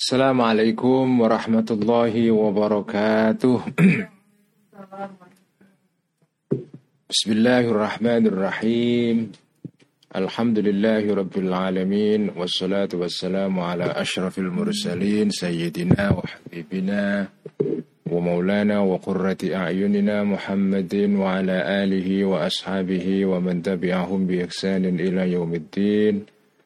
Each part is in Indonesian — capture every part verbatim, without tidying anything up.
Assalamualaikum warahmatullahi wabarakatuh. Bismillahirrahmanirrahim. Alhamdulillahi rabbil alamin. Wassalatu wassalamu ala ashrafil mursalin sayyidina wa habibina wa maulana wa qurrati a'yunina Muhammadin wa ala alihi wa ashabihi wa man tabi'ahum bi ihsanin ila yaumiddin.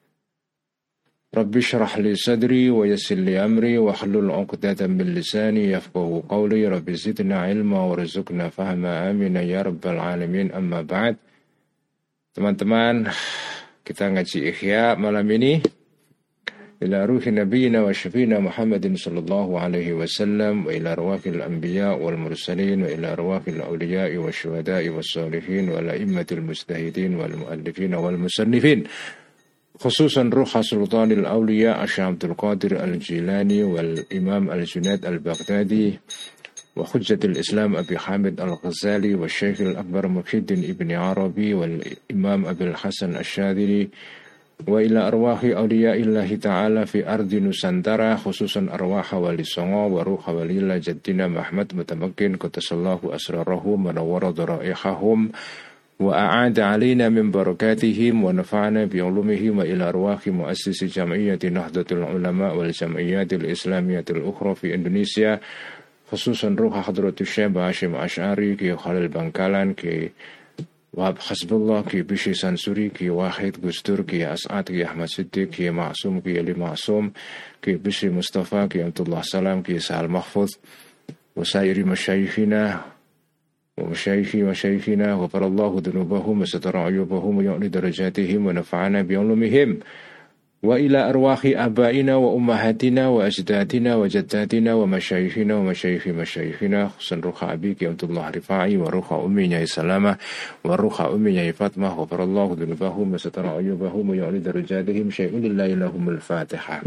Rabbi syrah li sadri wa yassir li amri wa hlul 'uqdatam min lisani yafqahu qawli. Rabbi zidna ilma warzuqna fahma, amin ya rabbal alamin. Amma ba'd. Teman-teman, kita ngaji Ihya malam ini ila ruhi nabiyina wa syafiina Muhammadin sallallahu alaihi wasallam wa ila arwahil anbiya wal mursalin wa ila arwahil awliya'i wasyuhada'i wassalihin wa la'immatil mujtahidin wal muallifin wal musannifin, khususan ruh Sultanil Awliya Syekh Abdul Qadir Al-Jilani wal Imam Al-Junaid Al-Baghdadi wa Hujjatul Islam Abi Hamid Al-Ghazali wa Syekh Al-Akbar Muhyiddin Ibn Arabi wal Imam Abil Hasan Asy-Syadzili wa ila arwahi awliyaillahi ta'ala fi ardi Nusantara, khususan arwah wali Songo wa ruh walillah jaddina Muhammad Mutamakkin qatasallahu asrarahum wa nawwara dharaihahum wa a'ada alaina min barakatihim wa nafa'ana bi ulumihim wa ila arwahi muassisi jam'iyyati Nahdlatul Ulama wal jam'iyyatil islamiyyatil ukhra fi Indonesia, khususan ruh hadratus Syekh Hashim Asy'ari, Ki Khalil Bangkalan, Ki Wahab Hasbullah, Ki Bishi Sansuri, Ki Wahid Gustur, Ki As'ad, Ki Ahmad Siddiq, Ki Ma'sum, Ki Ali Ma'sum, Ki Bishi Mustafa, Ki Abdullah Salam, Ki Sa'al Mahfuz wa sairi masyayikhina wa masyayikhi wa syayikhina wa farallahu dunubahum wa satara ayubahum wa yu'li darajatihim wa nafa'ana bi'ulumihim wa ila arwahi abaina wa ummahatina wa ajdadina wa jaddatina wa masyayikhina wa masyayikhi masyayikhina, khususan ruha abi Ki Abdullah Rifai wa ruha ummi Nyai Salama wa ruha ummi Nyai Fatmah wa farallahu dunubahum wa satara ayubahum wa yu'li darajatihim syai'un lillahi lahumul Fatihah.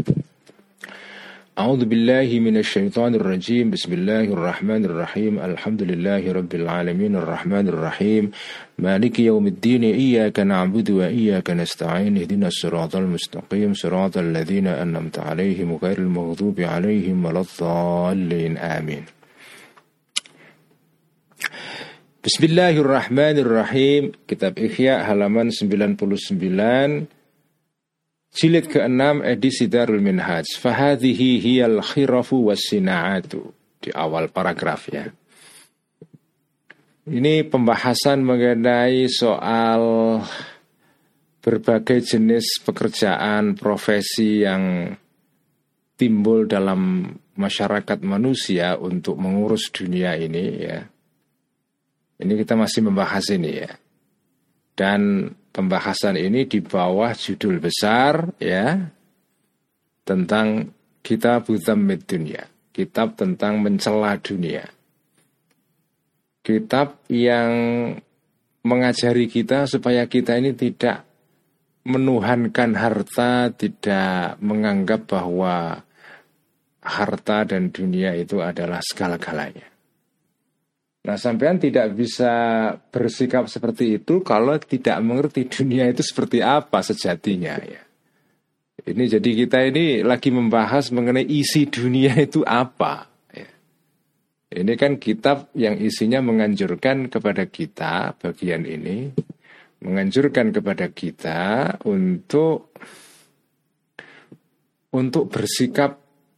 A'udzu billahi minasy syaithanir rajim. Bismillahirrahmanirrahim. Alhamdulillahi rabbil alamin arrahmanir rahim maliki yaumiddin iyyaka na'budu wa iyyaka nasta'in ihdinas siratal mustaqim siratal ladzina an'amta 'alaihim ghairil maghdubi 'alaihim waladdallin. Amin. Bismillahirrahmanirrahim. Kitab Ihya halaman sembilan puluh sembilan, jilid keenam, edisi Darul Minhaj. Fahadhihi hiyal khirafu wassina'atu. Di awal paragraf ya. Ini pembahasan mengenai soal berbagai jenis pekerjaan, profesi yang timbul dalam masyarakat manusia untuk mengurus dunia ini ya. Ini kita masih membahas ini ya. Dan pembahasan ini di bawah judul besar ya, tentang Kitab Dzammid Dunya, kitab tentang mencela dunia. Kitab yang mengajari kita supaya kita ini tidak menuhankan harta, tidak menganggap bahwa harta dan dunia itu adalah segala-galanya. Nah, sampean tidak bisa bersikap seperti itu kalau tidak mengerti dunia itu seperti apa sejatinya ya. Ini jadi kita ini lagi membahas mengenai isi dunia itu apa ya. Ini kan kitab yang isinya menganjurkan kepada kita, bagian ini menganjurkan kepada kita untuk untuk bersikap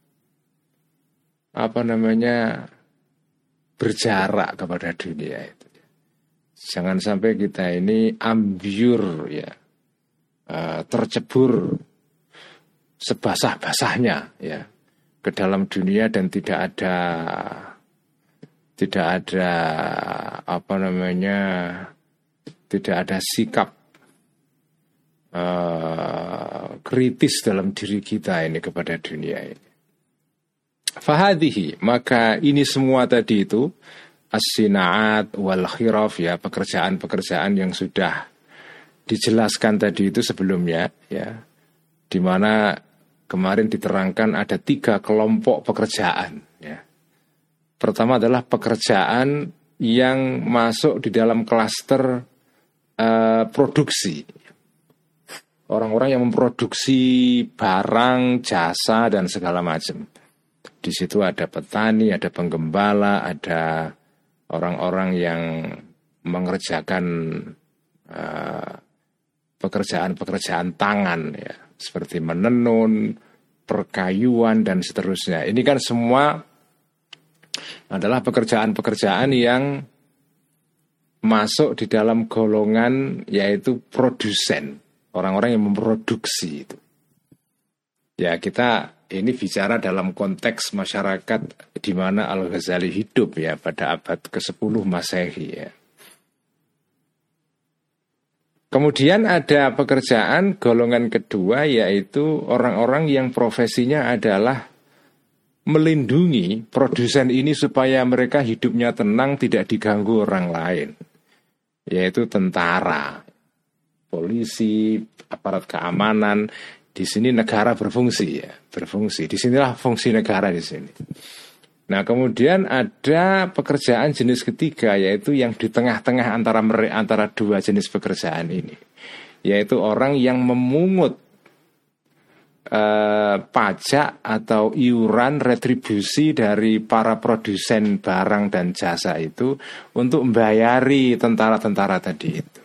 apa namanya berjarak kepada dunia itu. Jangan sampai kita ini ambyur ya, tercebur sebasah-basahnya ya ke dalam dunia dan tidak ada tidak ada apa namanya tidak ada sikap uh, kritis dalam diri kita ini kepada dunia ini. Fahadhihi, maka ini semua tadi itu as-sina'at wal khiraf ya, pekerjaan-pekerjaan yang sudah dijelaskan tadi itu sebelumnya ya, di mana kemarin diterangkan ada tiga kelompok pekerjaan ya. Pertama adalah pekerjaan yang masuk di dalam klaster uh, produksi. orang-orang yang memproduksi barang, jasa dan segala macam. Di situ ada petani, ada penggembala, ada orang-orang yang mengerjakan uh, pekerjaan-pekerjaan tangan ya, seperti menenun, perkayuan dan seterusnya. Ini kan semua adalah pekerjaan-pekerjaan yang masuk di dalam golongan yaitu produsen, orang-orang yang memproduksi itu. Ya, kita ini bicara dalam konteks masyarakat di mana Al-Ghazali hidup ya pada abad kesepuluh Masehi ya. Kemudian ada pekerjaan golongan kedua yaitu orang-orang yang profesinya adalah melindungi produsen ini supaya mereka hidupnya tenang, tidak diganggu orang lain. Yaitu tentara, polisi, aparat keamanan. Di sini negara berfungsi ya, berfungsi. Di sinilah fungsi negara di sini. Nah, kemudian ada pekerjaan jenis ketiga yaitu yang di tengah-tengah antara antara dua jenis pekerjaan ini, yaitu orang yang memungut eh, pajak atau iuran retribusi dari para produsen barang dan jasa itu untuk membayari tentara-tentara tadi itu.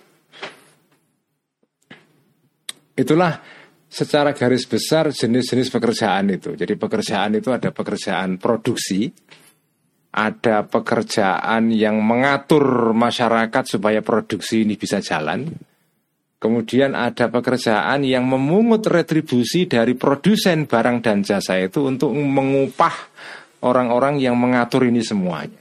Itulah secara garis besar jenis-jenis pekerjaan itu. Jadi pekerjaan itu ada pekerjaan produksi, ada pekerjaan yang mengatur masyarakat supaya produksi ini bisa jalan. Kemudian ada pekerjaan yang memungut retribusi dari produsen barang dan jasa itu untuk mengupah orang-orang yang mengatur ini semuanya.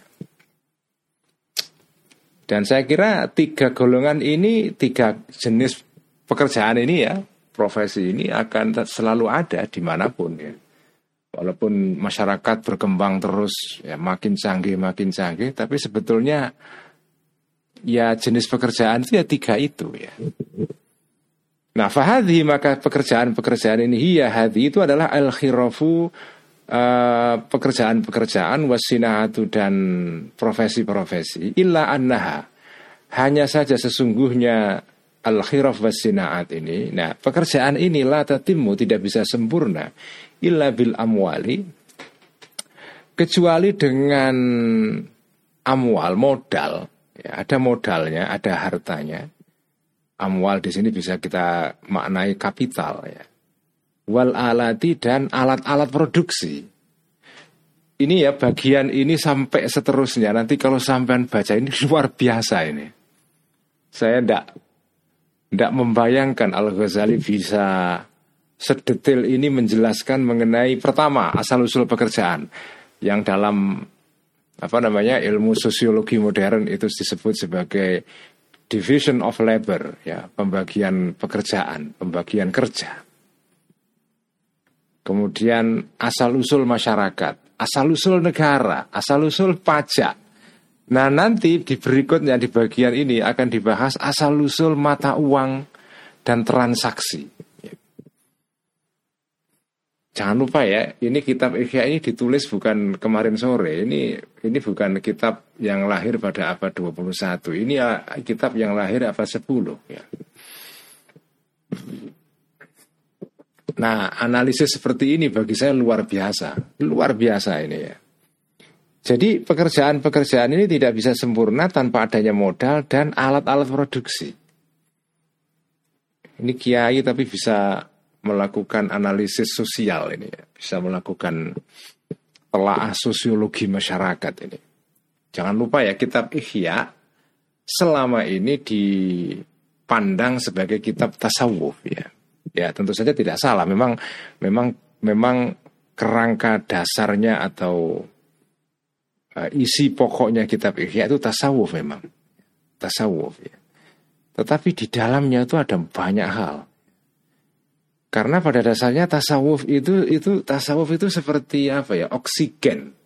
Dan saya kira tiga golongan ini, tiga jenis pekerjaan ini ya, profesi ini akan selalu ada dimanapun ya. Walaupun masyarakat berkembang terus ya, makin canggih makin canggih, tapi sebetulnya ya jenis pekerjaan itu ya tiga itu ya. Nah, fahadhi, maka pekerjaan-pekerjaan ini hiya hadhi itu adalah al-khirafu, uh, pekerjaan-pekerjaan wasinahatu dan profesi-profesi illa annaha, hanya saja sesungguhnya al-khiraf was-sinaat ini, nah pekerjaan ini la tatimmu, tidak bisa sempurna illa bil amwali, kecuali dengan amwal, modal ya, ada modalnya, ada hartanya. Amwal di sini bisa kita maknai kapital ya. Wal alati, dan alat-alat produksi. Ini ya bagian ini sampai seterusnya. Nanti kalau sampean baca ini luar biasa ini. Saya ndak Tidak membayangkan Al-Ghazali bisa sedetail ini menjelaskan mengenai pertama asal-usul pekerjaan yang dalam apa namanya ilmu sosiologi modern itu disebut sebagai division of labor ya, pembagian pekerjaan, pembagian kerja. Kemudian asal-usul masyarakat, asal-usul negara, asal-usul pajak. Nah, nanti di berikutnya di bagian ini akan dibahas asal-usul mata uang dan transaksi. Jangan lupa ya, ini kitab Ihya ini ditulis bukan kemarin sore. Ini ini bukan kitab yang lahir pada abad dua puluh satu. Ini ya, kitab yang lahir abad sepuluh ya. Nah, analisis seperti ini bagi saya luar biasa. Luar biasa ini ya. Jadi pekerjaan-pekerjaan ini tidak bisa sempurna tanpa adanya modal dan alat-alat produksi. Ini kiai tapi bisa melakukan analisis sosial ini, bisa melakukan telaah sosiologi masyarakat ini. Jangan lupa ya, kitab Ihya selama ini dipandang sebagai kitab tasawuf ya. Ya tentu saja tidak salah. Memang memang memang kerangka dasarnya atau isi pokoknya kitab Ihya itu tasawuf memang. Tasawuf ya. Tetapi di dalamnya itu ada banyak hal. Karena pada dasarnya tasawuf itu itu tasawuf itu seperti apa ya? Oksigen.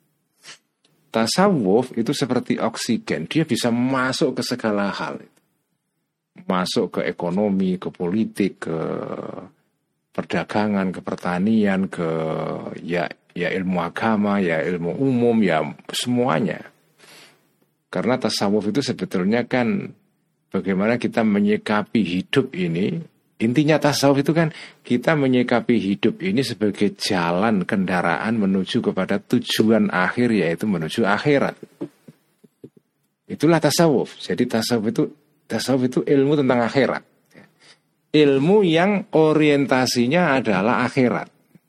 Tasawuf itu seperti oksigen. Dia bisa masuk ke segala hal. Masuk ke ekonomi, ke politik, ke perdagangan, ke pertanian, ke ya ya ilmu agama, ya ilmu umum, ya semuanya. Karena tasawuf itu sebetulnya kan bagaimana kita menyikapi hidup ini, Intinya tasawuf itu kan kita menyikapi hidup ini sebagai jalan kendaraan menuju kepada tujuan akhir, yaitu menuju akhirat. Itulah tasawuf. Jadi tasawuf itu tasawuf itu ilmu tentang akhirat. Ilmu yang orientasinya adalah akhirat.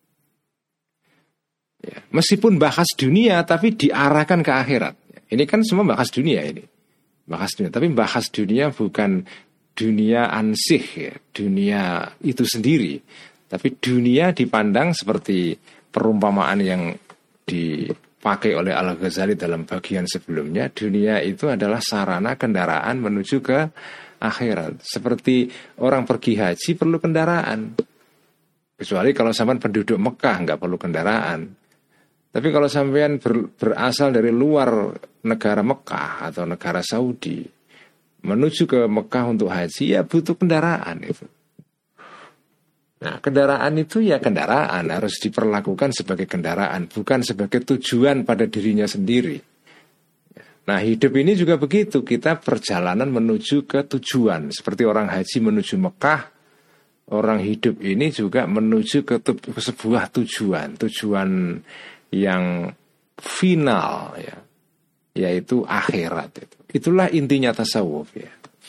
Ya, meskipun bahas dunia tapi diarahkan ke akhirat. Ini kan semua bahas dunia ini. Bahas dunia, tapi bahas dunia bukan dunia ansih ya, dunia itu sendiri. Tapi dunia dipandang seperti perumpamaan yang dipakai oleh Al-Ghazali dalam bagian sebelumnya. Dunia itu adalah sarana kendaraan menuju ke akhirat. Seperti orang pergi haji perlu kendaraan. Kecuali kalau sampean penduduk Mekah nggak perlu kendaraan. Tapi kalau sampean ber, berasal dari luar negara Mekah atau negara Saudi menuju ke Mekah untuk haji, ya butuh kendaraan itu. Nah, kendaraan itu ya kendaraan, harus diperlakukan sebagai kendaraan, bukan sebagai tujuan pada dirinya sendiri. Nah, hidup ini juga begitu, kita perjalanan menuju ke tujuan. Seperti orang haji menuju Mekah, orang hidup ini juga menuju ke, tu- ke sebuah tujuan, tujuan yang final ya, yaitu akhirat itu. Itulah intinya tasawuf ya.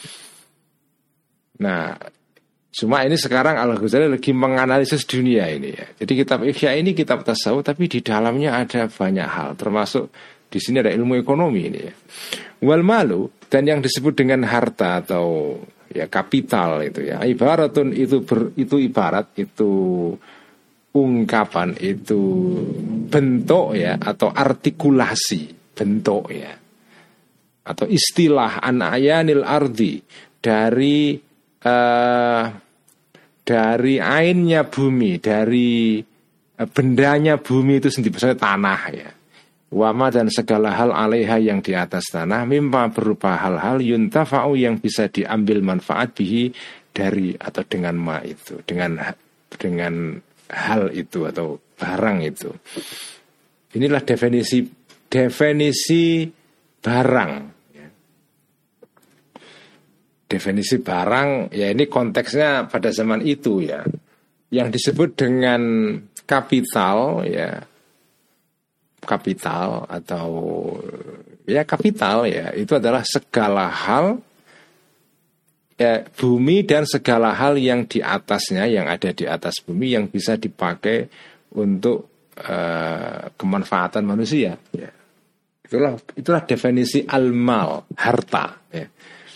Nah, cuma ini sekarang Al-Ghazali lagi menganalisis dunia ini ya. Jadi kitab Ihya ini kitab tasawuf, tapi di dalamnya ada banyak hal, termasuk di sini ada ilmu ekonomi ini ya. Wal malu, dan yang disebut dengan harta atau ya kapital itu ya. Ibaratun itu ber, itu ibarat itu ungkapan, itu bentuk ya, atau artikulasi bentuk ya, atau istilah an ayanil ardi, dari uh, dari ainnya bumi, dari uh, bendanya bumi itu sendiri, misalnya tanah ya, wama dan segala hal alaiha yang di atas tanah, mimpa berupa hal-hal yuntafa'u yang bisa diambil manfaat bihi dari atau dengan ma itu, dengan dengan hal itu atau barang itu. Inilah definisi definisi barang ya. Definisi barang ya, ini konteksnya pada zaman itu ya. Yang disebut dengan kapital ya, kapital atau ya kapital ya, itu adalah segala hal ya, bumi dan segala hal yang di atasnya, yang ada di atas bumi, yang bisa dipakai untuk uh, kemanfaatan manusia ya. Itulah itulah definisi al-mal, harta ya.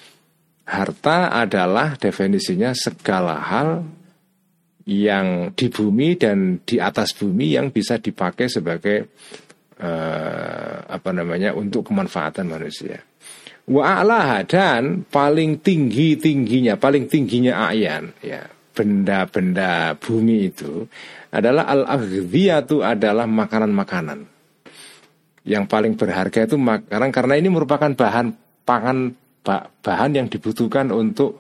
Harta adalah definisinya segala hal yang di bumi dan di atas bumi yang bisa dipakai sebagai uh, apa namanya, untuk kemanfaatan manusia. Wa a'laha, dan paling tinggi-tingginya, paling tingginya ayan ya, benda-benda bumi itu adalah al-aghdhiyatu, adalah makanan-makanan. Yang paling berharga itu makanan, karena ini merupakan bahan pangan, bahan yang dibutuhkan untuk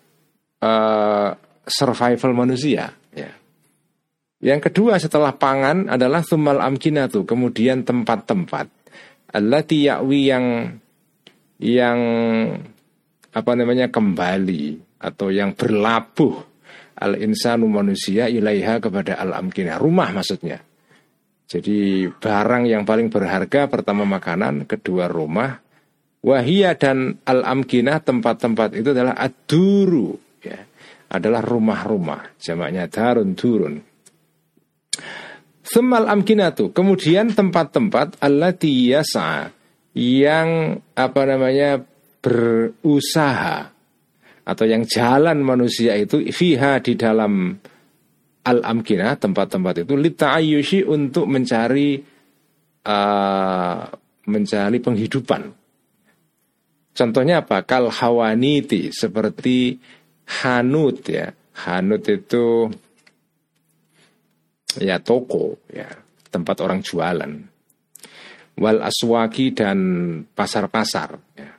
uh, survival manusia ya. Yang kedua setelah pangan adalah tsummal amkinatu, kemudian tempat-tempat allati ya'wi, yang yang apa namanya, kembali atau yang berlabuh al-insanu, manusia, ilaiha, kepada al-amkinah, rumah maksudnya. Jadi barang yang paling berharga pertama makanan, kedua rumah, wahia, dan al-amkinah, tempat-tempat itu adalah ad-duru ya, adalah rumah-rumah, jamaknya darun, durun. Tsummal amkinatu, kemudian tempat-tempat allati yas'a, yang apa namanya, berusaha atau yang jalan manusia itu, fiha, di dalam al-amkinah, tempat-tempat itu, lita'ayyushi, untuk mencari uh, mencari penghidupan. Contohnya apa? Kal hawaniti, seperti hanut ya. Hanut itu ya toko ya, tempat orang jualan. Wal aswaki, dan pasar-pasar ya.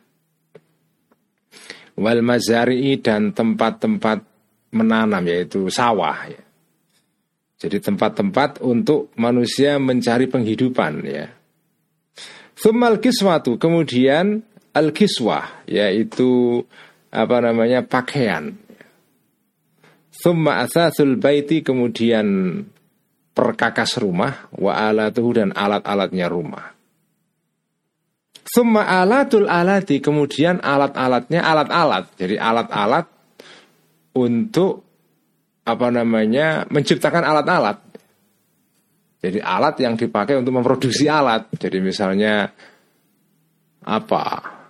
Wal mazari'i, dan tempat-tempat menanam, yaitu sawah ya. Jadi tempat-tempat untuk manusia mencari penghidupan ya. Tsummal kiswatu, kemudian al-kiswah, yaitu apa namanya, pakaian. Tsumma atsasul baiti, kemudian perkakas rumah, wa alatuhu, dan alat-alatnya rumah. Tsumma alatul alati, kemudian alat-alatnya alat-alat. Jadi alat-alat untuk apa namanya menciptakan alat-alat. Jadi alat yang dipakai untuk memproduksi alat. Jadi misalnya apa?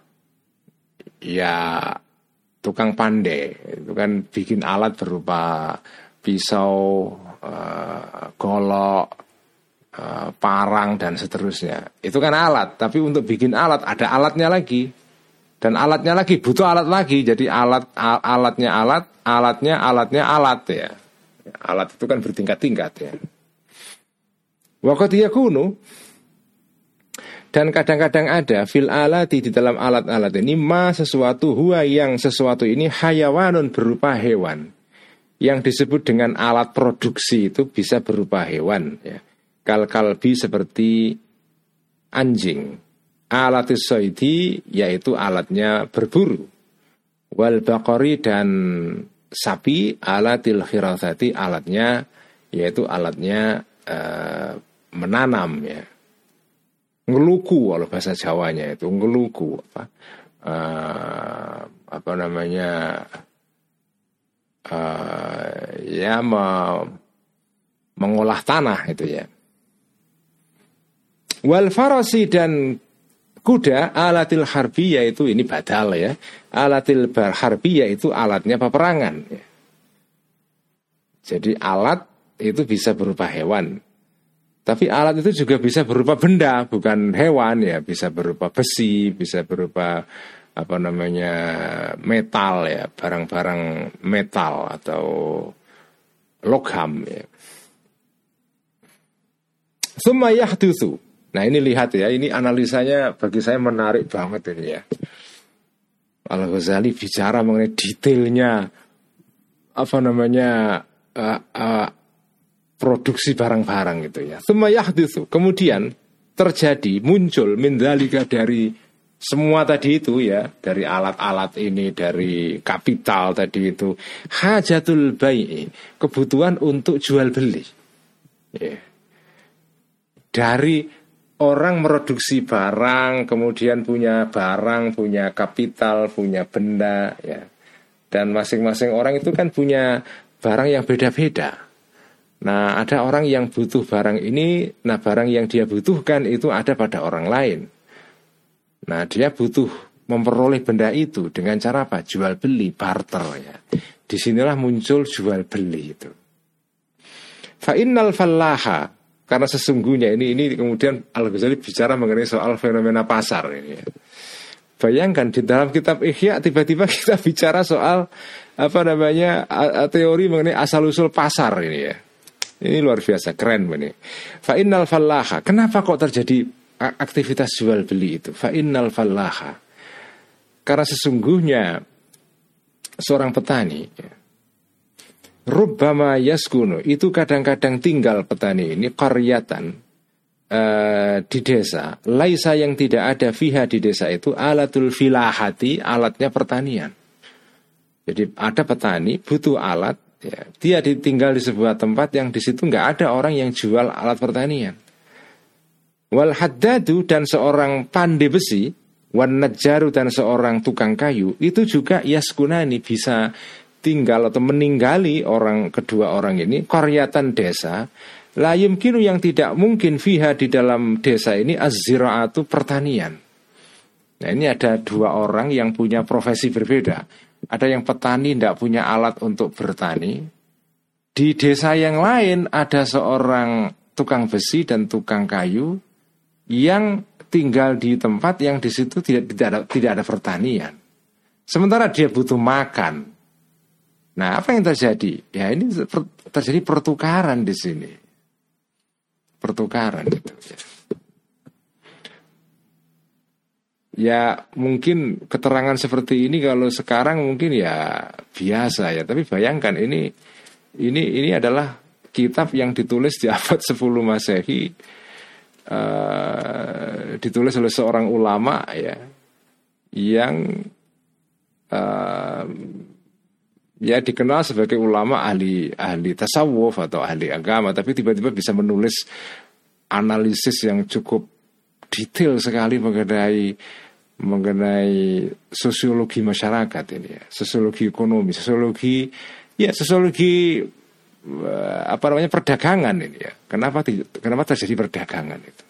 Ya tukang pandai itu kan bikin alat berupa pisau, uh, golok, uh, parang, dan seterusnya. Itu kan alat. Tapi untuk bikin alat ada alatnya lagi, dan alatnya lagi butuh alat lagi. Jadi alat al- alatnya alat, alatnya alatnya alat ya. Alat itu kan bertingkat-tingkat ya. Wa qad yakunu, dan kadang-kadang ada fil alati, di dalam alat-alat ini, ma sesuatu, huwa yang sesuatu ini hayawanun, berupa hewan. Yang disebut dengan alat produksi itu bisa berupa hewan ya. Kal kalbi, seperti anjing. Alatis soidi, yaitu alatnya berburu. Wal baqari, dan sapi. Alatil khirathati, alatnya yaitu alatnya uh, menanam ya. Ngeluku, kalau bahasa Jawanya itu ngeluku, apa uh, apa namanya uh, ya me, mengolah tanah itu ya. Wal farasi, dan kuda. Alatil harbi, yaitu ini badal ya. Alatil harbi, yaitu alatnya peperangan ya. Jadi alat itu bisa berupa hewan. Tapi alat itu juga bisa berupa benda, bukan hewan ya. Bisa berupa besi, bisa berupa apa namanya metal ya, barang-barang metal atau logam ya. Tsumma yahdutsu. Nah ini lihat ya, ini analisanya bagi saya menarik banget ini ya. Al-Ghazali bicara mengenai detailnya apa namanya uh, uh, produksi barang-barang gitu ya. Tsumma yahdutsu, kemudian terjadi, muncul, min dzalika, dari semua tadi itu ya, dari alat-alat ini, dari kapital tadi itu, hajatul bai'i, kebutuhan untuk jual beli ya. Dari orang produksi barang, kemudian punya barang, punya kapital, punya benda ya. Dan masing-masing orang itu kan punya barang yang beda-beda. Nah, ada orang yang butuh barang ini, nah barang yang dia butuhkan itu ada pada orang lain. Nah, dia butuh memperoleh benda itu dengan cara apa? Jual beli, barter ya. Disinilah muncul jual beli itu. Fa innal fallaha, karena sesungguhnya ini ini kemudian Al-Ghazali bicara mengenai soal fenomena pasar ini ya. Bayangkan di dalam kitab Ihya tiba-tiba kita bicara soal apa namanya teori mengenai asal usul pasar ini ya. Ini luar biasa, keren ini. Fa innal fallaha, kenapa kok terjadi aktivitas jual beli itu? Fa innal fallaha, karena sesungguhnya seorang petani ya, rubbama yaskunu, itu kadang-kadang tinggal petani ini qaryatan, uh, di desa, laisa, yang tidak ada fiha, di desa itu alatul filahati, alatnya pertanian. Jadi ada petani butuh alat ya, dia tinggal di sebuah tempat yang di situ nggak ada orang yang jual alat pertanian. Wal haddadu, dan seorang pandai besi, wan najjaru, dan seorang tukang kayu, itu juga yaskunani, bisa tinggal atau meninggali orang kedua orang ini qaryatan, desa, la yumkinu, yang tidak mungkin fiha, di dalam desa ini az-ziraatu, pertanian. Nah ini ada dua orang yang punya profesi berbeda. Ada yang petani tidak punya alat untuk bertani. Di desa yang lain ada seorang tukang besi dan tukang kayu yang tinggal di tempat yang di situ tidak tidak ada, tidak ada pertanian. Sementara dia butuh makan. Nah, apa yang terjadi? Ya ini terjadi pertukaran di sini. Pertukaran itu ya. Ya mungkin keterangan seperti ini kalau sekarang mungkin ya biasa ya, tapi bayangkan ini ini ini adalah kitab yang ditulis di abad sepuluh Masehi, uh, ditulis oleh seorang ulama ya, yang uh, ya dikenal sebagai ulama ahli ahli tasawuf atau ahli agama, tapi tiba-tiba bisa menulis analisis yang cukup detail sekali mengenai mengenai sosiologi masyarakat ini ya, sosiologi ekonomi, sosiologi ya sosiologi apa namanya perdagangan ini ya. Kenapa kenapa terjadi perdagangan itu?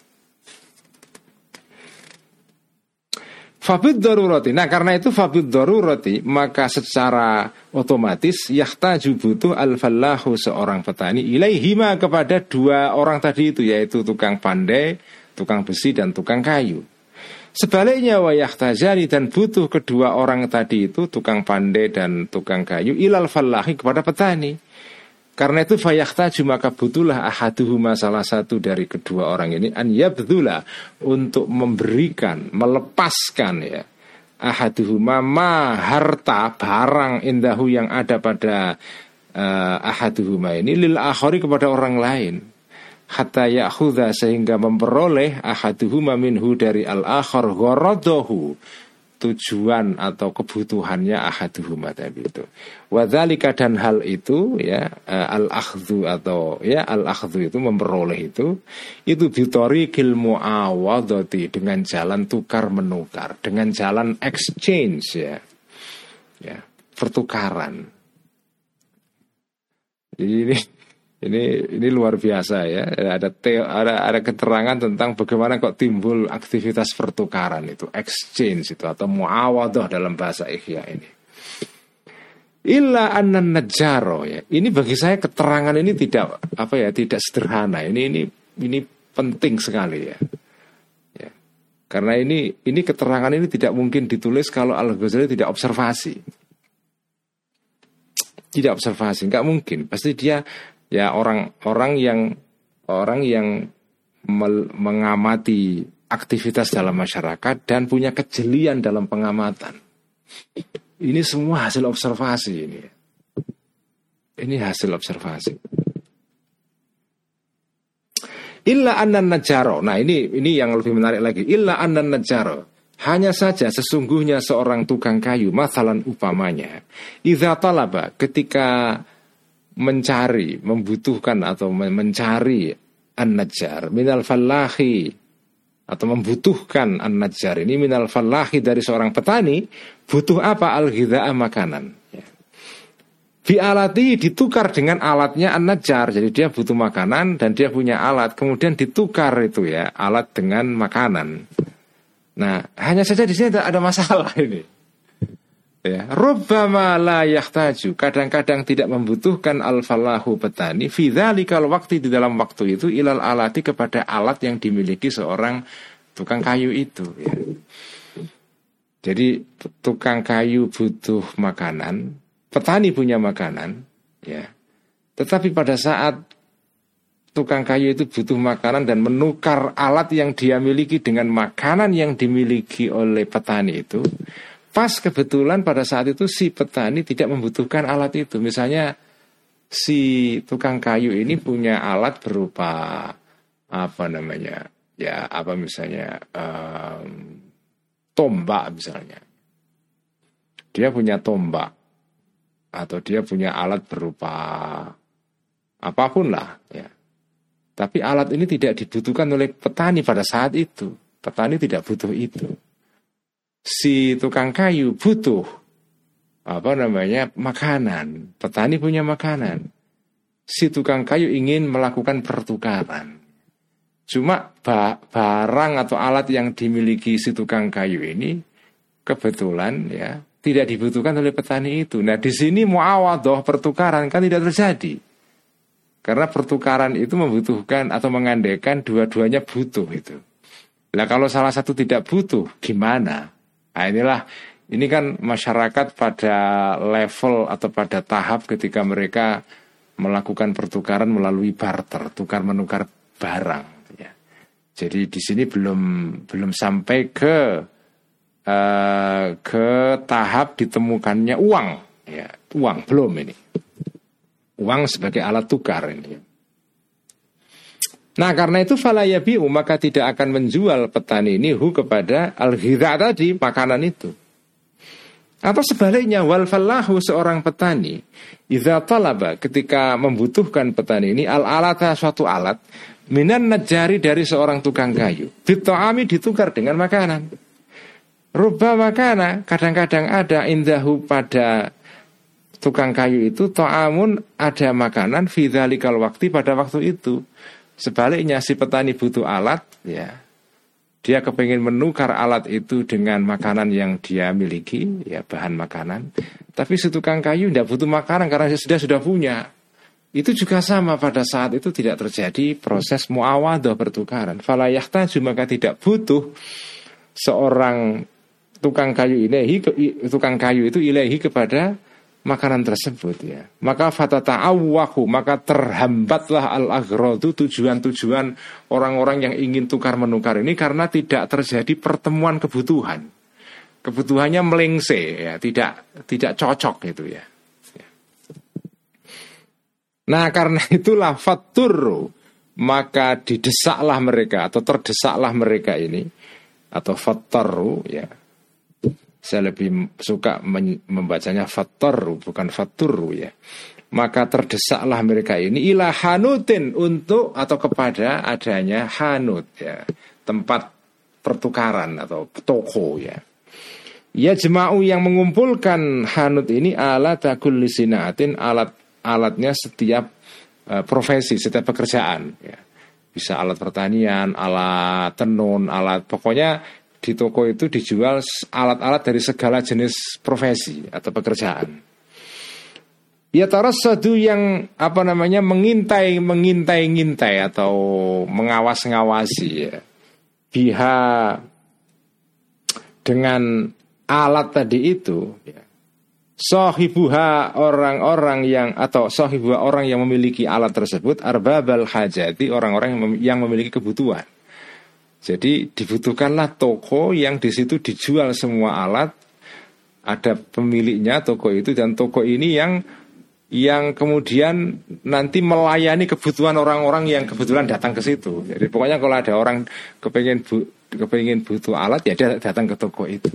Fabid darurati. Nah karena itu fabid darurati, maka secara otomatis yahtaju butuh al-fallahu seorang petani ilaihima kepada dua orang tadi itu, yaitu tukang pandai, tukang besi dan tukang kayu. Sebaliknya wa yahtajani, dan butuh kedua orang tadi itu, tukang pandai dan tukang kayu, ilal fallahi kepada petani. Karena itu fayahtaju, maka butuhlah ahaduhuma salah satu dari kedua orang ini an yabdhula, untuk memberikan, melepaskan ya ahaduhuma ma harta barang indahu yang ada pada uh, ahaduhuma ini lil akhari kepada orang lain, hatta ya'khudha, sehingga memperoleh ahaduhuma minhu dari al akhar gharadahu, tujuan atau kebutuhannya ahaduhuma tadi itu. Wadzalika, dan hal itu ya al-akhdhu atau ya al-akhdhu itu memperoleh itu itu bitoriqil muawadati, dengan jalan tukar menukar, dengan jalan exchange ya. Ya, pertukaran. Jadi ini Ini ini luar biasa ya. Ada teo, ada ada keterangan tentang bagaimana kok timbul aktivitas pertukaran itu, exchange itu atau muawadah dalam bahasa Ihya ini. Illa annan najjaro ya. Ini bagi saya keterangan ini tidak apa ya, tidak sederhana. Ini ini ini penting sekali ya. Ya. Karena ini ini keterangan ini tidak mungkin ditulis kalau Al-Ghazali tidak observasi. Tidak observasi, enggak mungkin. Pasti dia ya orang-orang yang orang yang mel, mengamati aktivitas dalam masyarakat dan punya kejelian dalam pengamatan. Ini semua hasil observasi ini. Ini hasil observasi. Illa annan najjaro. Nah, ini ini yang lebih menarik lagi. Illa annan najjaro. Hanya saja sesungguhnya seorang tukang kayu, masalan upamanya, idza talaba, ketika mencari, membutuhkan atau mencari an-najjar minal fallahi, atau membutuhkan an-najjar ini minal fallahi dari seorang petani, butuh apa? Al-ghidha'a, makanan ya. Bi alati, ditukar dengan alatnya an-najjar. Jadi dia butuh makanan dan dia punya alat, kemudian ditukar itu ya, alat dengan makanan. Nah, hanya saja di sini ada masalah ini. Ya, rubbama la yahtaju, kadang-kadang tidak membutuhkan al-falahu petani fi dzalikal waqti, di dalam waktu itu, ilal alati, kepada alat yang dimiliki seorang tukang kayu itu ya. Jadi tukang kayu butuh makanan, petani punya makanan ya. Tetapi pada saat tukang kayu itu butuh makanan dan menukar alat yang dia miliki dengan makanan yang dimiliki oleh petani itu, pas kebetulan pada saat itu si petani tidak membutuhkan alat itu. Misalnya si tukang kayu ini punya alat berupa apa namanya, ya apa misalnya um, tombak misalnya. Dia punya tombak atau dia punya alat berupa apapun lah ya. Tapi alat ini tidak dibutuhkan oleh petani pada saat itu. Petani tidak butuh itu. Si tukang kayu butuh apa namanya makanan, petani punya makanan. Si tukang kayu ingin melakukan pertukaran. Cuma barang atau alat yang dimiliki si tukang kayu ini kebetulan ya tidak dibutuhkan oleh petani itu. Nah, di sini muawadhah, pertukaran kan tidak terjadi. Karena pertukaran itu membutuhkan atau mengandaikan dua-duanya butuh itu. Nah, kalau salah satu tidak butuh gimana? Nah, inilah, ini kan masyarakat pada level atau pada tahap ketika mereka melakukan pertukaran melalui barter, tukar menukar barang. Ya. Jadi di sini belum belum sampai ke uh, ke tahap ditemukannya uang, ya, uang belum ini. Uang sebagai alat tukar ini. Nah, karena itu fala yabi'u, maka tidak akan menjual petani ini hu kepada al-ghidha tadi, makanan itu. Atau sebaliknya, wal fallahu seorang petani, idza talaba ketika membutuhkan petani ini al alata suatu alat minan najari dari seorang tukang kayu, bit'ami ditukar dengan makanan. Rubba makana kadang-kadang ada indahu pada tukang kayu itu ta'amun ada makanan fi dzalikal waqti pada waktu itu. Sebaliknya si petani butuh alat ya. Dia kepingin menukar alat itu dengan makanan yang dia miliki, ya bahan makanan. Tapi si tukang kayu tidak butuh makanan karena dia sudah sudah punya. Itu juga sama pada saat itu tidak terjadi proses muawadah pertukaran. Fala yahtaju maka tidak butuh seorang tukang kayu ilahi, tukang kayu itu ilahi kepada makanan tersebut ya. Maka fatata'awwahu maka terhambatlah al-aghradu tujuan-tujuan orang-orang yang ingin tukar menukar ini karena tidak terjadi pertemuan kebutuhan. Kebutuhannya melengse ya, tidak tidak cocok gitu ya. Nah, karena itulah faturru maka didesaklah mereka atau terdesaklah mereka ini atau fattaru ya. Saya lebih suka membacanya fattaru bukan fatturu ya. Maka terdesaklah mereka ini ila hanutin untuk atau kepada adanya hanut ya, tempat pertukaran atau toko ya. Ya jema'u yang mengumpulkan hanut ini alat kulli sinaatin, alat alatnya setiap uh, profesi, setiap pekerjaan ya. Bisa alat pertanian, alat tenun, alat pokoknya di toko itu dijual alat-alat dari segala jenis profesi atau pekerjaan. Ya tarassadu yang apa namanya mengintai mengintai ngintai atau mengawas-ngawasi ya. Biha dengan alat tadi itu ya. Sahibuha orang-orang yang atau sahibuha orang yang memiliki alat tersebut arbabal hajati orang-orang yang, mem- yang memiliki kebutuhan. Jadi dibutuhkanlah toko yang di situ dijual semua alat, ada pemiliknya toko itu dan toko ini yang yang kemudian nanti melayani kebutuhan orang-orang yang kebetulan datang ke situ. Jadi pokoknya kalau ada orang kepengen bu, kepengen butuh alat ya dia datang ke toko itu.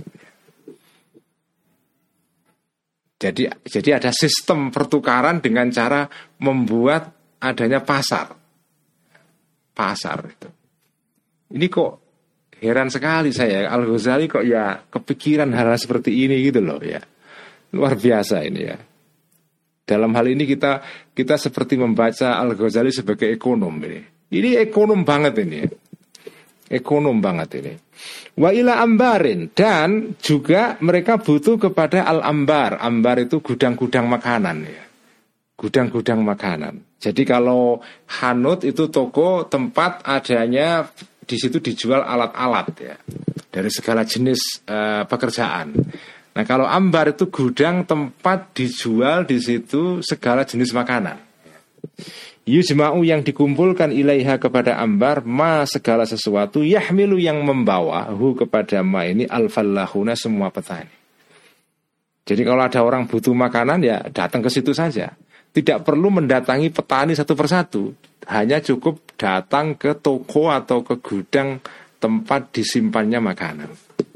Jadi jadi ada sistem pertukaran dengan cara membuat adanya pasar, pasar itu. Ini kok heran sekali saya, Al-Ghazali kok ya kepikiran hal-hal seperti ini gitu loh ya. Luar biasa ini ya. Dalam hal ini kita kita seperti membaca Al-Ghazali sebagai ekonom ini. Ini ekonom banget ini ya. Ekonom banget ini. Wa ila ambarin dan juga mereka butuh kepada al-ambar. Ambar itu gudang-gudang makanan ya. Gudang-gudang makanan. Jadi kalau hanut itu toko tempat adanya di situ dijual alat-alat ya dari segala jenis uh, pekerjaan. Nah kalau ambar itu gudang tempat dijual di situ segala jenis makanan. Yujma'u yang dikumpulkan ilaiha kepada ambar ma segala sesuatu yahmilu yang membawa hu kepada ma ini al-fallahuna semua petani. Jadi kalau ada orang butuh makanan ya datang ke situ saja. Tidak perlu mendatangi petani satu persatu. Hanya cukup datang ke toko atau ke gudang tempat disimpannya makanan.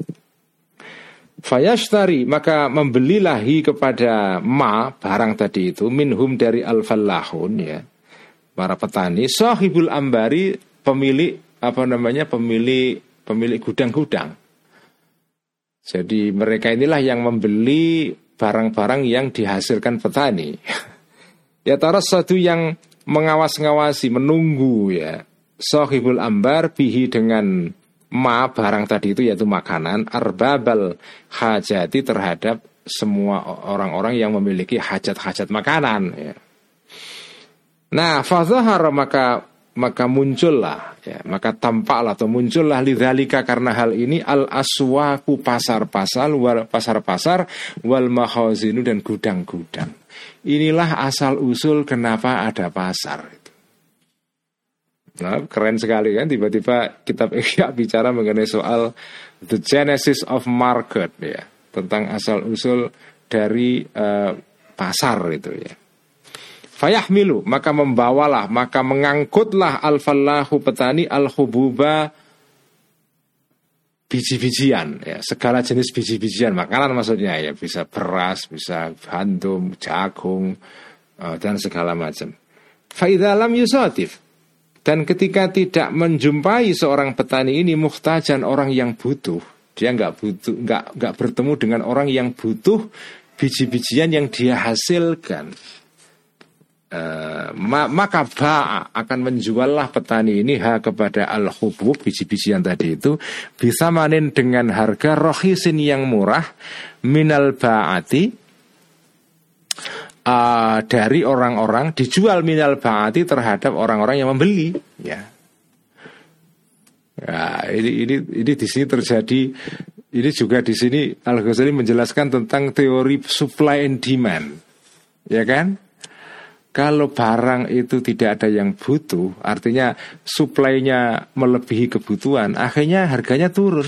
Fayashtari maka membelilahi kepada ma barang tadi itu minhum dari al-fallahun ya. Para petani sahibul ambari pemilik apa namanya pemilik pemilik gudang-gudang. Jadi mereka inilah yang membeli barang-barang yang dihasilkan petani. Ya taras satu yang mengawas-ngawasi, menunggu ya. Sahibul ambar bihi dengan ma barang tadi itu yaitu makanan arbabal hajati terhadap semua orang-orang yang memiliki hajat-hajat makanan ya. Nah, fazahara maka maka muncullah ya, maka tampaklah atau muncullah lidzalika karena hal ini al aswaku pasar-pasar wal pasar-pasar wal mahazinu dan gudang-gudang. Inilah asal usul kenapa ada pasar itu. Nah, keren sekali kan tiba-tiba kitab Ihya bicara mengenai soal the genesis of market ya, tentang asal usul dari uh, pasar itu ya. Fayahmilu maka membawalah maka mengangkutlah al-fallahu petani al-hububa biji-bijian, ya, segala jenis biji-bijian makanan maksudnya ya, bisa beras, bisa gandum, jagung, uh, dan segala macam. Fa idza lam yusatif, dan ketika tidak menjumpai seorang petani ini muhtajan, orang yang butuh, dia nggak butuh, nggak nggak bertemu dengan orang yang butuh biji-bijian yang dia hasilkan. Uh, maka ba'a, akan menjuallah petani ini ha kepada al-hubub, biji-bijian tadi itu, bisa manin dengan harga rohisin yang murah, minal ba'ati, uh, dari orang-orang, dijual minal ba'ati terhadap orang-orang yang membeli, ya. Ya, ini ini ini di sini terjadi, ini juga di sini Al-Ghazali menjelaskan tentang teori supply and demand, ya kan? Kalau barang itu tidak ada yang butuh, artinya suplainya melebihi kebutuhan, akhirnya harganya turun.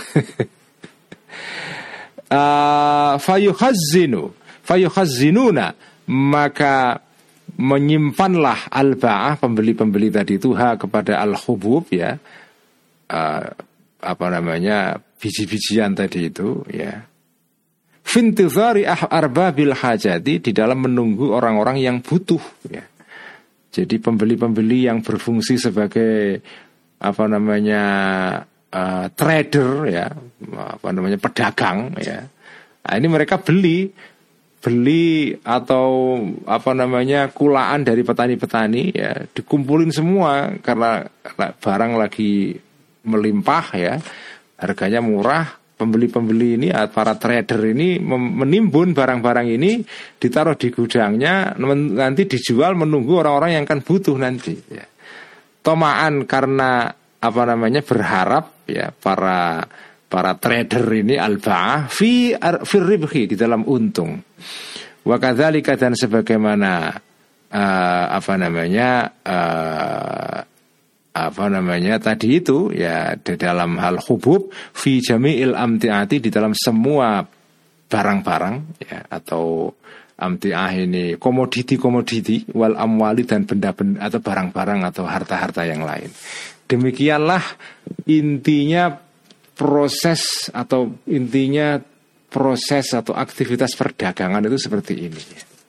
uh, Fayuhazzinu, fayuhazzinuna, maka menyimpanlah al-ba'ah, pembeli-pembeli tadi itu, ha kepada al-hubub, ya, uh, apa namanya, biji-bijian tadi itu, ya. Fintizari arbabil hajati, di dalam menunggu orang-orang yang butuh, ya. Jadi pembeli-pembeli yang berfungsi sebagai apa namanya uh, trader, ya, apa namanya pedagang, ya. Nah, ini mereka beli beli atau apa namanya kulaan dari petani-petani, ya, dikumpulin semua karena barang lagi melimpah, ya, harganya murah. Pembeli-pembeli ini, para trader ini menimbun barang-barang ini, ditaruh di gudangnya, nanti dijual menunggu orang-orang yang akan butuh nanti, ya. Tomaan, karena apa namanya berharap, ya, para para trader ini al-ba'ah fi fi ribhi, di dalam untung. Wa kadzalika, dan sebagaimana uh, apa namanya uh, apa namanya tadi itu, ya, di dalam hal hubub fi jami'il amti'ati, di dalam semua barang-barang, ya, atau amti'ah ini komoditi-komoditi, wal amwali, dan benda-benda atau barang-barang atau harta-harta yang lain. Demikianlah intinya proses atau intinya proses atau aktivitas perdagangan itu seperti ini.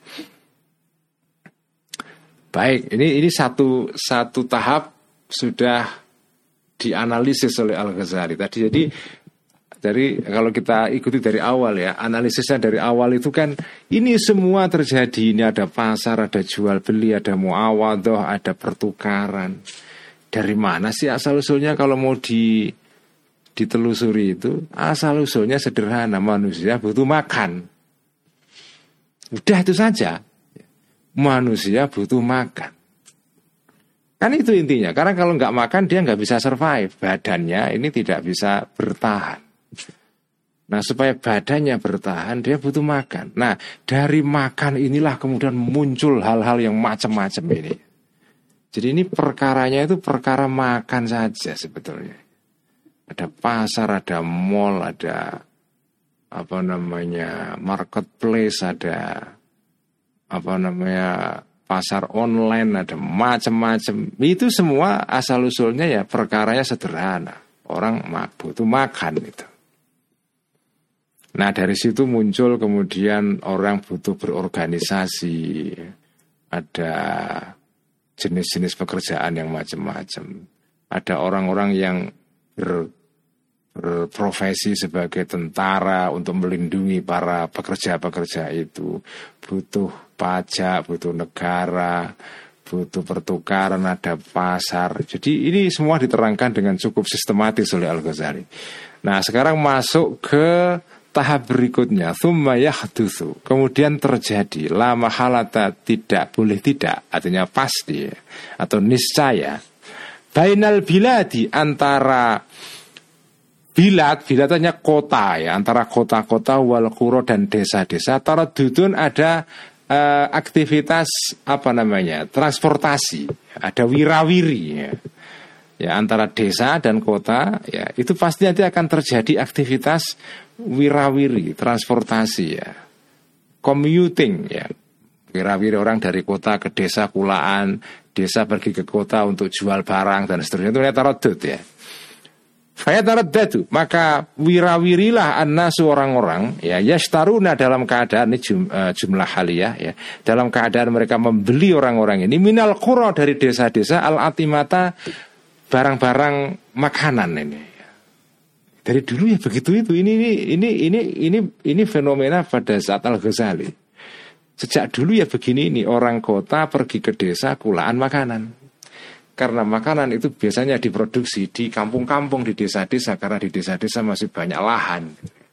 Baik, ini ini satu satu tahap sudah dianalisis oleh Al-Ghazali tadi. Jadi dari kalau kita ikuti dari awal, ya, analisisnya dari awal itu kan ini semua terjadi. Ini ada pasar, ada jual beli, ada muawadhah, ada pertukaran. Dari mana sih asal usulnya? Kalau mau di ditelusuri itu asal usulnya sederhana, manusia butuh makan. Udah itu saja. Manusia butuh makan. Kan itu intinya. Karena kalau nggak makan dia nggak bisa survive. Badannya ini tidak bisa bertahan. Nah, supaya badannya bertahan dia butuh makan. Nah, dari makan inilah kemudian muncul hal-hal yang macam-macam ini. Jadi ini perkaranya itu perkara makan saja sebetulnya. Ada pasar, ada mall, ada apa namanya marketplace, ada apa namanya pasar online, ada macam-macam. Itu semua asal usulnya ya perkaranya sederhana. Orang butuh makan itu. Nah, dari situ muncul kemudian orang butuh berorganisasi. Ada jenis-jenis pekerjaan yang macam-macam. Ada orang-orang yang ber, berprofesi sebagai tentara untuk melindungi para pekerja-pekerja itu. Butuh pajak, butuh negara, butuh pertukaran, ada pasar. Jadi ini semua diterangkan dengan cukup sistematis oleh Al-Ghazali. Nah, sekarang masuk ke tahap berikutnya, tsumma yahdutsu, kemudian terjadi, la mahalata, tidak boleh tidak, artinya pasti atau niscaya, bainal biladi, antara bilad, bilad artinya kota, ya, antara kota-kota, wal qura, dan desa-desa, taradudun, ada Uh, aktivitas apa namanya transportasi, ada wirawiri, ya. Ya, antara desa dan kota, ya, itu pasti nanti akan terjadi aktivitas wirawiri, transportasi, ya, commuting, ya, wirawiri orang dari kota ke desa, kulaan, desa pergi ke kota untuk jual barang dan seterusnya, itu taradud, ya. Fayataraddadu, maka wirawirilah annasu orang-orang ya yashtaruna dalam keadaan ini jum, uh, jumlah haliyah ya, dalam keadaan mereka membeli orang-orang ini minal qura dari desa-desa al atimata barang-barang makanan ini. Dari dulu ya begitu itu. Ini ini ini ini ini ini fenomena pada saat Al-Ghazali. Sejak dulu ya begini ini, orang kota pergi ke desa kulaan makanan. Karena makanan itu biasanya diproduksi di kampung-kampung, di desa-desa, karena di desa-desa masih banyak lahan.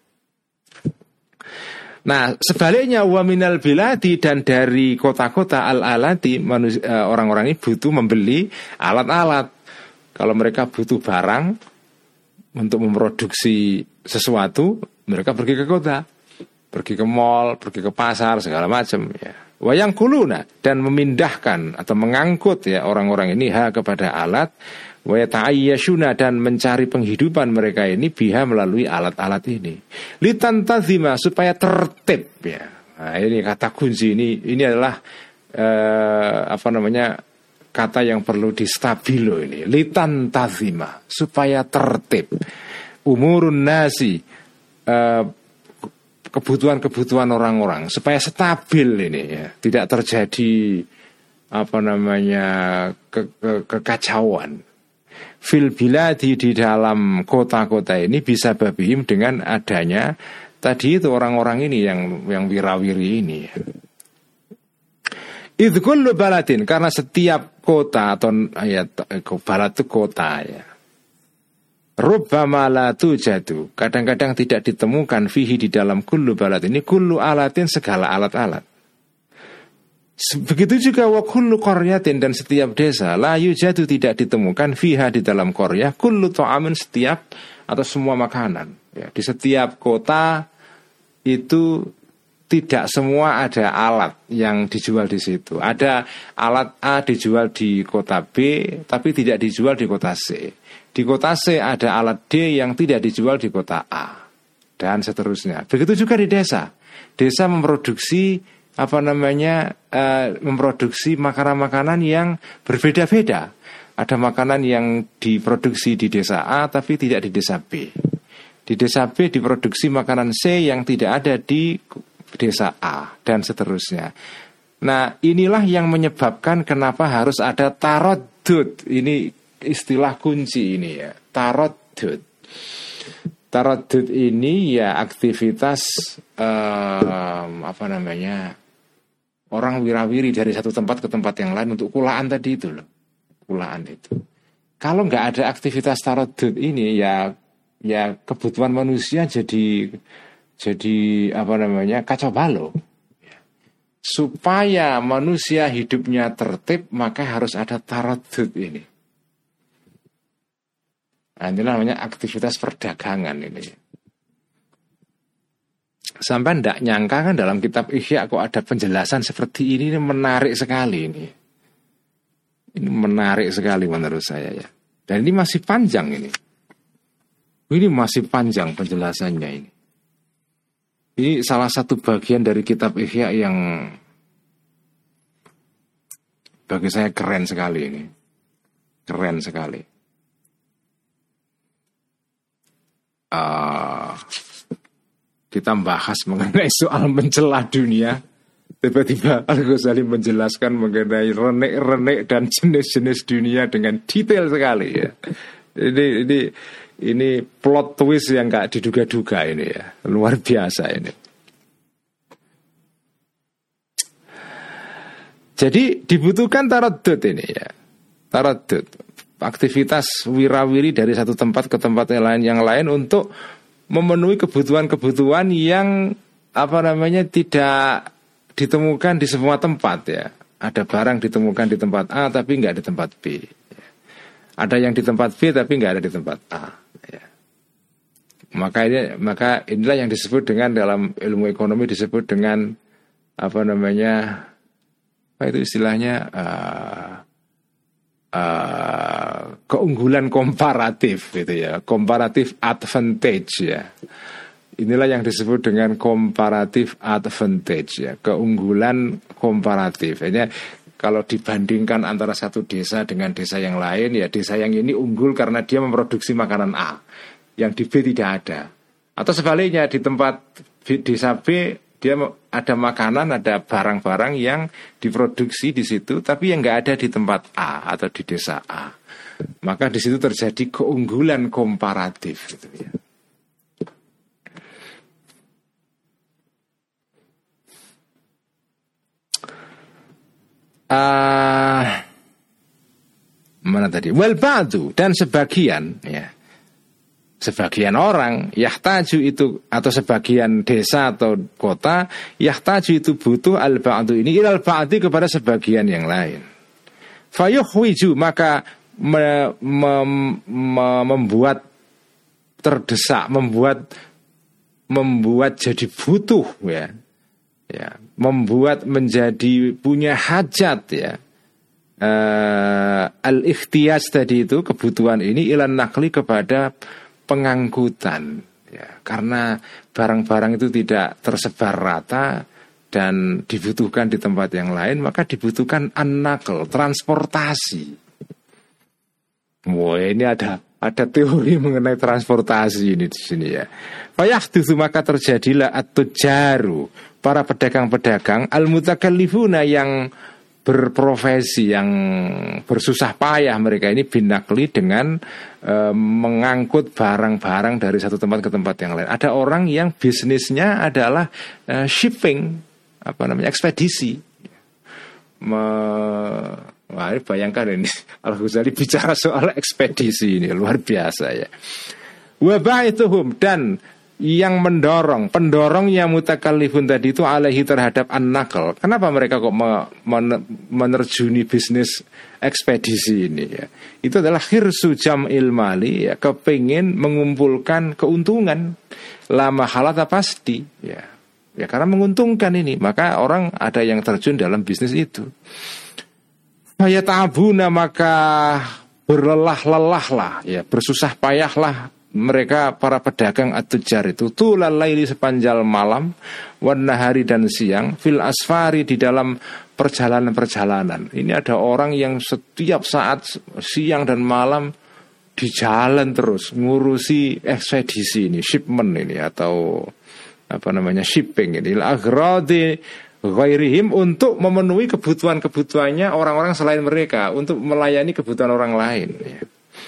Nah, sebaliknya wa minal biladi, dan dari kota-kota al-alati manusia, orang-orang ini butuh membeli alat-alat. Kalau mereka butuh barang untuk memproduksi sesuatu, mereka pergi ke kota, pergi ke mall, pergi ke pasar, segala macam ya. Wayang kuluna, dan memindahkan atau mengangkut ya orang-orang ini ha kepada alat, wa ta'ayyashuna, dan mencari penghidupan mereka ini biha melalui alat-alat ini. Litantazima, supaya tertib ya. Nah, ini kata kunci ini ini adalah eh, apa namanya? Kata yang perlu distabilo ini. Litantazima, supaya tertib. Umurun nasi, eh, kebutuhan-kebutuhan orang-orang supaya stabil ini ya, tidak terjadi apa namanya ke, ke, kekacauan. Fil biladi, di dalam kota-kota ini bisa babihim, dengan adanya tadi itu orang-orang ini yang yang wirawiri ini. Idz kullu baladin, karena setiap kota atau ya balad itu kota ya. Rubbama la tujadu, kadang-kadang tidak ditemukan fihi, di dalam kullu balad ini, kullu alatin, segala alat-alat. Begitu juga wa kullu qaryatin, dan setiap desa la yujadu, tidak ditemukan fiha, di dalam qaryah, kullu ta'amin, setiap atau semua makanan ya. Di setiap kota itu tidak semua ada alat yang dijual di situ. Ada alat A dijual di kota B, tapi tidak dijual di kota C. Di kota C ada alat D yang tidak dijual di kota A, dan seterusnya. Begitu juga di desa. Desa memproduksi apa namanya uh, memproduksi makanan-makanan yang berbeda-beda. Ada makanan yang diproduksi di desa A tapi tidak di desa B. Di desa B diproduksi makanan C yang tidak ada di desa A, dan seterusnya. Nah, inilah yang menyebabkan kenapa harus ada taraddud. Ini istilah kunci ini ya, taraddud. Taraddud ini ya aktivitas um, apa namanya, orang wirawiri dari satu tempat ke tempat yang lain untuk kulaan tadi itu loh, kulaan itu. Kalau nggak ada aktivitas taraddud ini ya, ya kebutuhan manusia jadi jadi apa namanya kacau balau. Supaya manusia hidupnya tertib, maka harus ada taraddud ini. Nah, ini namanya aktivitas perdagangan ini. Sampai ndak nyangka kan dalam kitab Ihya kok ada penjelasan seperti ini, ini menarik sekali ini. Ini menarik sekali menurut saya ya. Dan ini masih panjang ini. Ini masih panjang penjelasannya ini. Ini salah satu bagian dari kitab Ihya yang bagi saya keren sekali ini. Keren sekali. Uh, kita bahas mengenai soal mencela dunia, tiba-tiba Al-Ghazali menjelaskan mengenai renek-renek dan jenis-jenis dunia dengan detail sekali ya. Ini ini ini plot twist yang gak diduga-duga ini ya, luar biasa ini. Jadi dibutuhkan taraddud ini ya, taraddud. Aktivitas wirawiri dari satu tempat ke tempat yang lain yang lain untuk memenuhi kebutuhan-kebutuhan yang apa namanya tidak ditemukan di semua tempat ya. Ada barang ditemukan di tempat A tapi nggak di tempat B. Ada yang di tempat B tapi nggak ada di tempat A. Ya. Maka ini maka inilah yang disebut dengan dalam ilmu ekonomi disebut dengan apa namanya apa itu istilahnya uh, Uh, keunggulan komparatif gitu ya, comparative advantage ya. Inilah yang disebut dengan comparative advantage ya, keunggulan komparatif. Ini kalau dibandingkan antara satu desa dengan desa yang lain, ya desa yang ini unggul karena dia memproduksi makanan A, yang di B tidak ada. Atau sebaliknya, di tempat desa B dia ada makanan, ada barang-barang yang diproduksi di situ, tapi yang nggak ada di tempat A atau di desa A. Maka di situ terjadi keunggulan komparatif, gitu ya. Uh, mana tadi? Wal ba'du, dan sebagian, ya. Sebagian orang yahtaju itu, atau sebagian desa atau kota yahtaju itu butuh al ba'du ini ilal ba'di kepada sebagian yang lain. Fayuhwiju, maka me, me, me, membuat terdesak, membuat membuat jadi butuh, ya. Ya, membuat menjadi punya hajat, ya. Uh, al-ikhtiyaj tadi itu, kebutuhan ini ilan nakli kepada pengangkutan, ya, karena barang-barang itu tidak tersebar rata dan dibutuhkan di tempat yang lain, maka dibutuhkan an-naql, transportasi. Wah, ini ada ada teori mengenai transportasi ini di sini, ya. Fayahdutsu, maka terjadilah at-tujaru, para pedagang-pedagang al-mutakallifuna yang berprofesi, yang bersusah payah mereka ini binakli dengan e, mengangkut barang-barang dari satu tempat ke tempat yang lain. Ada orang yang bisnisnya adalah e, shipping, apa namanya, ekspedisi. Me, wah, ini bayangkan ini Al-Ghazali bicara soal ekspedisi, ini luar biasa, ya. Wa ba'ithuhum, dan yang mendorong, pendorongnya mutakallifun tadi itu alaihi terhadap an-naql. Kenapa mereka kok menerjuni bisnis ekspedisi ini, ya? Itu adalah khirsu jam'il mali, ya, kepingin mengumpulkan keuntungan. La mahalata, pasti, ya. Ya, karena menguntungkan ini, maka orang ada yang terjun dalam bisnis itu. Fayatabuna, maka berlelah-lelahlah, ya, bersusah payahlah mereka para pedagang at-tujar itu tulal laili, sepanjang malam, wan nahari, dan siang, fil asfari, di dalam perjalanan-perjalanan. Ini ada orang yang setiap saat siang dan malam di jalan terus ngurusi ekspedisi ini, shipment ini, atau apa namanya, shipping ini, al-aghradi ghairihim, untuk memenuhi kebutuhan-kebutuhannya orang-orang selain mereka, untuk melayani kebutuhan orang lain, ya.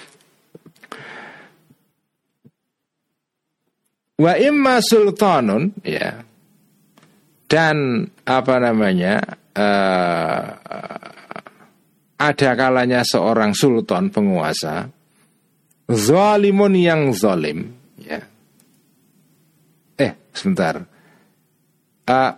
Wa imma sultanun, ya, dan apa namanya, uh, ada kalanya seorang sultan, penguasa, zalimun, yang zalim, ya. Eh sebentar, uh,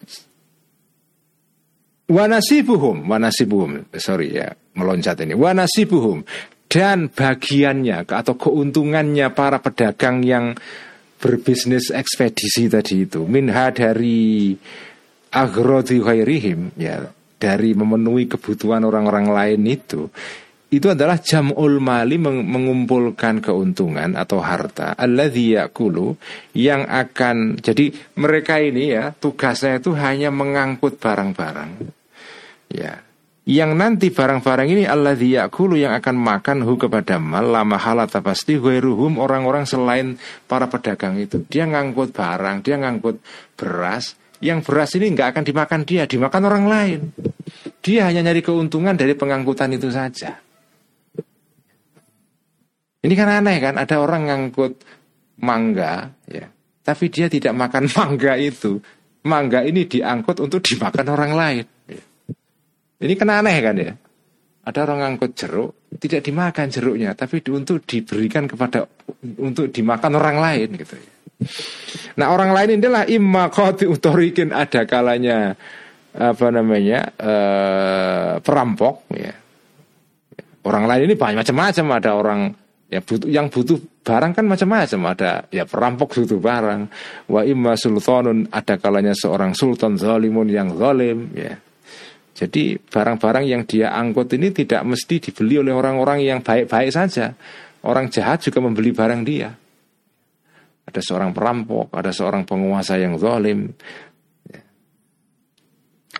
wanasibuhum, wanasibuhum, sorry, ya, meloncat ini, wanasibuhum, dan bagiannya atau keuntungannya para pedagang yang berbisnis ekspedisi tadi itu, minha, dari aghradi ghairihim, ya, dari memenuhi kebutuhan orang-orang lain itu, itu adalah jam'ul mali, mengumpulkan keuntungan atau harta, alladzi yaqulu, yang akan, jadi mereka ini, ya, tugasnya itu hanya mengangkut barang-barang, ya, yang nanti barang-barang ini alladzi yaqulu, yang akan makan hu kepada mal, la mahalata, pasti ghairuhum, orang-orang selain para pedagang itu. Dia ngangkut barang, dia ngangkut beras, yang beras ini nggak akan dimakan dia, dimakan orang lain. Dia hanya nyari keuntungan dari pengangkutan itu saja. Ini kan aneh kan, ada orang ngangkut mangga, ya, tapi dia tidak makan mangga itu. Mangga ini diangkut untuk dimakan orang lain, ya. Ini kan aneh kan, ya. Ada orang ngangkut jeruk, tidak dimakan jeruknya, tapi untuk diberikan kepada, untuk dimakan orang lain, gitu, ya. Nah, orang lain inilah imma qati utorikin, ada kalanya apa namanya, eh, perampok, ya. Orang lain ini banyak macam-macam, ada orang ya butuh, yang butuh barang kan macam-macam, ada ya perampok butuh barang. Wa imma sultanun, ada kalanya seorang sultan zalimun, yang zalim, ya. Jadi barang-barang yang dia angkut ini tidak mesti dibeli oleh orang-orang yang baik-baik saja. Orang jahat juga membeli barang dia. Ada seorang perampok, ada seorang penguasa yang zalim.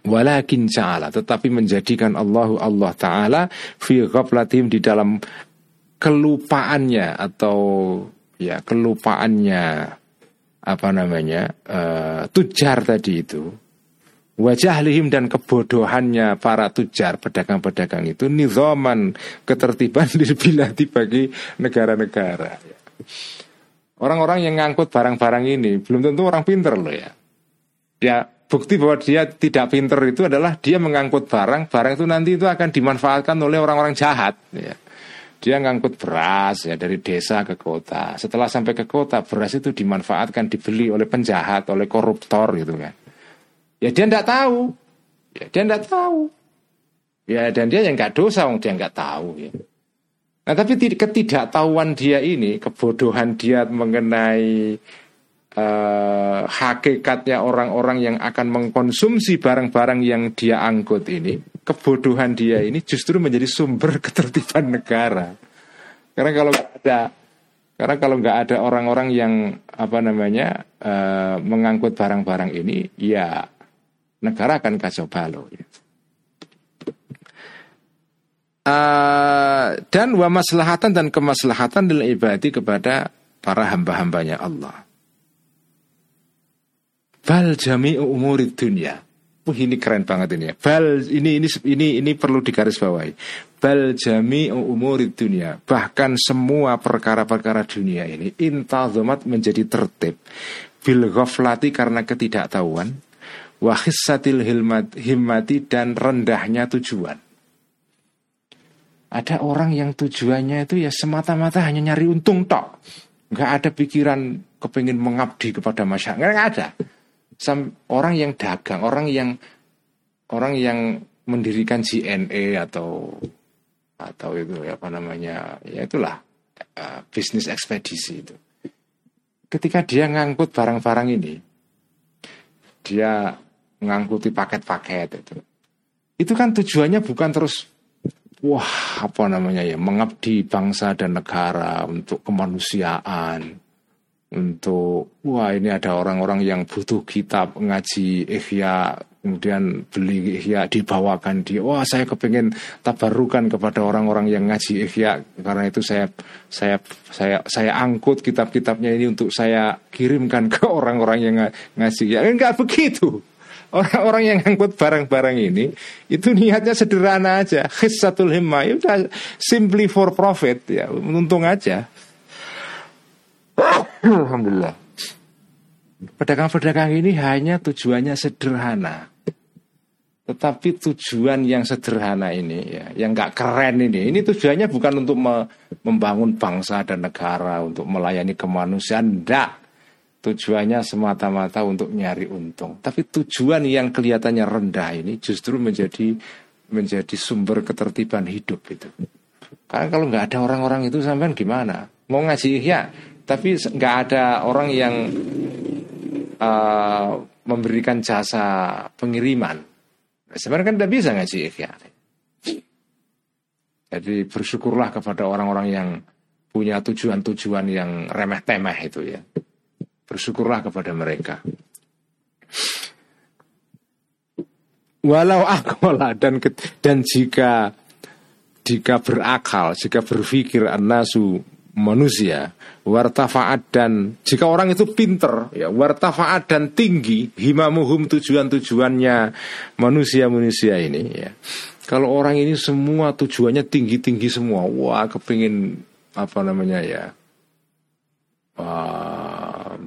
Walakin ja'ala, tetapi menjadikan Allah Allah Ta'ala fi ghaflatihim, di dalam kelupaannya atau ya kelupaannya apa namanya uh, tujar tadi itu, wajahlihim, dan kebodohannya para tujar, pedagang-pedagang itu, nizaman, ketertiban lil biladi, bagi negara-negara. Orang-orang yang ngangkut barang-barang ini belum tentu orang pinter loh ya. Ya, bukti bahwa dia tidak pinter itu adalah dia mengangkut barang, barang itu nanti itu akan dimanfaatkan oleh orang-orang jahat ya. Dia ngangkut beras ya dari desa ke kota. Setelah sampai ke kota, beras itu dimanfaatkan, dibeli oleh penjahat, oleh koruptor gitu kan. Ya dia tidak tahu, ya dia tidak tahu, ya dan dia yang nggak dosa, dia nggak tahu ya. Nah tapi ketidaktahuan dia ini, kebodohan dia mengenai uh, hakikatnya orang-orang yang akan mengkonsumsi barang-barang yang dia angkut ini, kebodohan dia ini justru menjadi sumber ketertiban negara. Karena kalau nggak ada, karena kalau nggak ada orang-orang yang apa namanya uh, mengangkut barang-barang ini, ya negara akan kacau balau. Uh, dan wa maslahatan, dan kemaslahatan lil ibadi, kepada para hamba-hambanya Allah. Bal jami'u umurid dunya. Wah, ini keren banget ini ya. Bal ini ini ini ini perlu digarisbawahi. Bal jami'u umurid dunya. Bahkan semua perkara-perkara dunia ini intazamat, menjadi tertib, bil ghaflati, karena ketidaktahuan, wa khissatil himmati, dan rendahnya tujuan. Ada orang yang tujuannya itu ya semata-mata hanya nyari untung tok, nggak ada pikiran kepingin mengabdi kepada masyarakat, nggak ada. Sam, orang yang dagang, orang yang orang yang mendirikan J N E atau atau itu apa namanya, ya itulah uh, bisnis ekspedisi itu. Ketika dia ngangkut barang-barang ini, dia ngangkuti paket-paket itu, itu kan tujuannya bukan terus wah apa namanya ya mengabdi bangsa dan negara, untuk kemanusiaan, untuk wah ini ada orang-orang yang butuh kitab ngaji Ihya, kemudian beli Ihya dibawakan dia, wah saya kepengen tabarukan kepada orang-orang yang ngaji Ihya, karena itu saya saya saya saya angkut kitab-kitabnya ini untuk saya kirimkan ke orang-orang yang ngaji ya. Enggak begitu. Orang-orang yang ngangkut barang-barang ini itu niatnya sederhana aja, khissatul himmah, udah simply for profit ya, untung aja. Alhamdulillah. Pedagang-pedagang ini hanya tujuannya sederhana, tetapi tujuan yang sederhana ini ya, yang nggak keren ini, ini tujuannya bukan untuk me- membangun bangsa dan negara, untuk melayani kemanusiaan, enggak. Tujuannya semata-mata untuk nyari untung. Tapi tujuan yang kelihatannya rendah ini justru menjadi menjadi sumber ketertiban hidup itu. Karena kalau nggak ada orang-orang itu sampean gimana? Mau ngaji Ihya, tapi nggak ada orang yang uh, memberikan jasa pengiriman. Sebenarnya kan tidak bisa ngaji Ihya. Jadi bersyukurlah kepada orang-orang yang punya tujuan-tujuan yang remeh-temeh itu ya. Bersyukurlah kepada mereka. Walau akola, dan dan jika jika berakal, jika berpikir an-nasu, manusia, wartafaat, dan jika orang itu pinter ya, wartafaat, dan tinggi, himamuhum, tujuan-tujuannya manusia-manusia ini ya. Kalau orang ini semua tujuannya tinggi-tinggi semua, wah kepingin apa namanya ya, uh,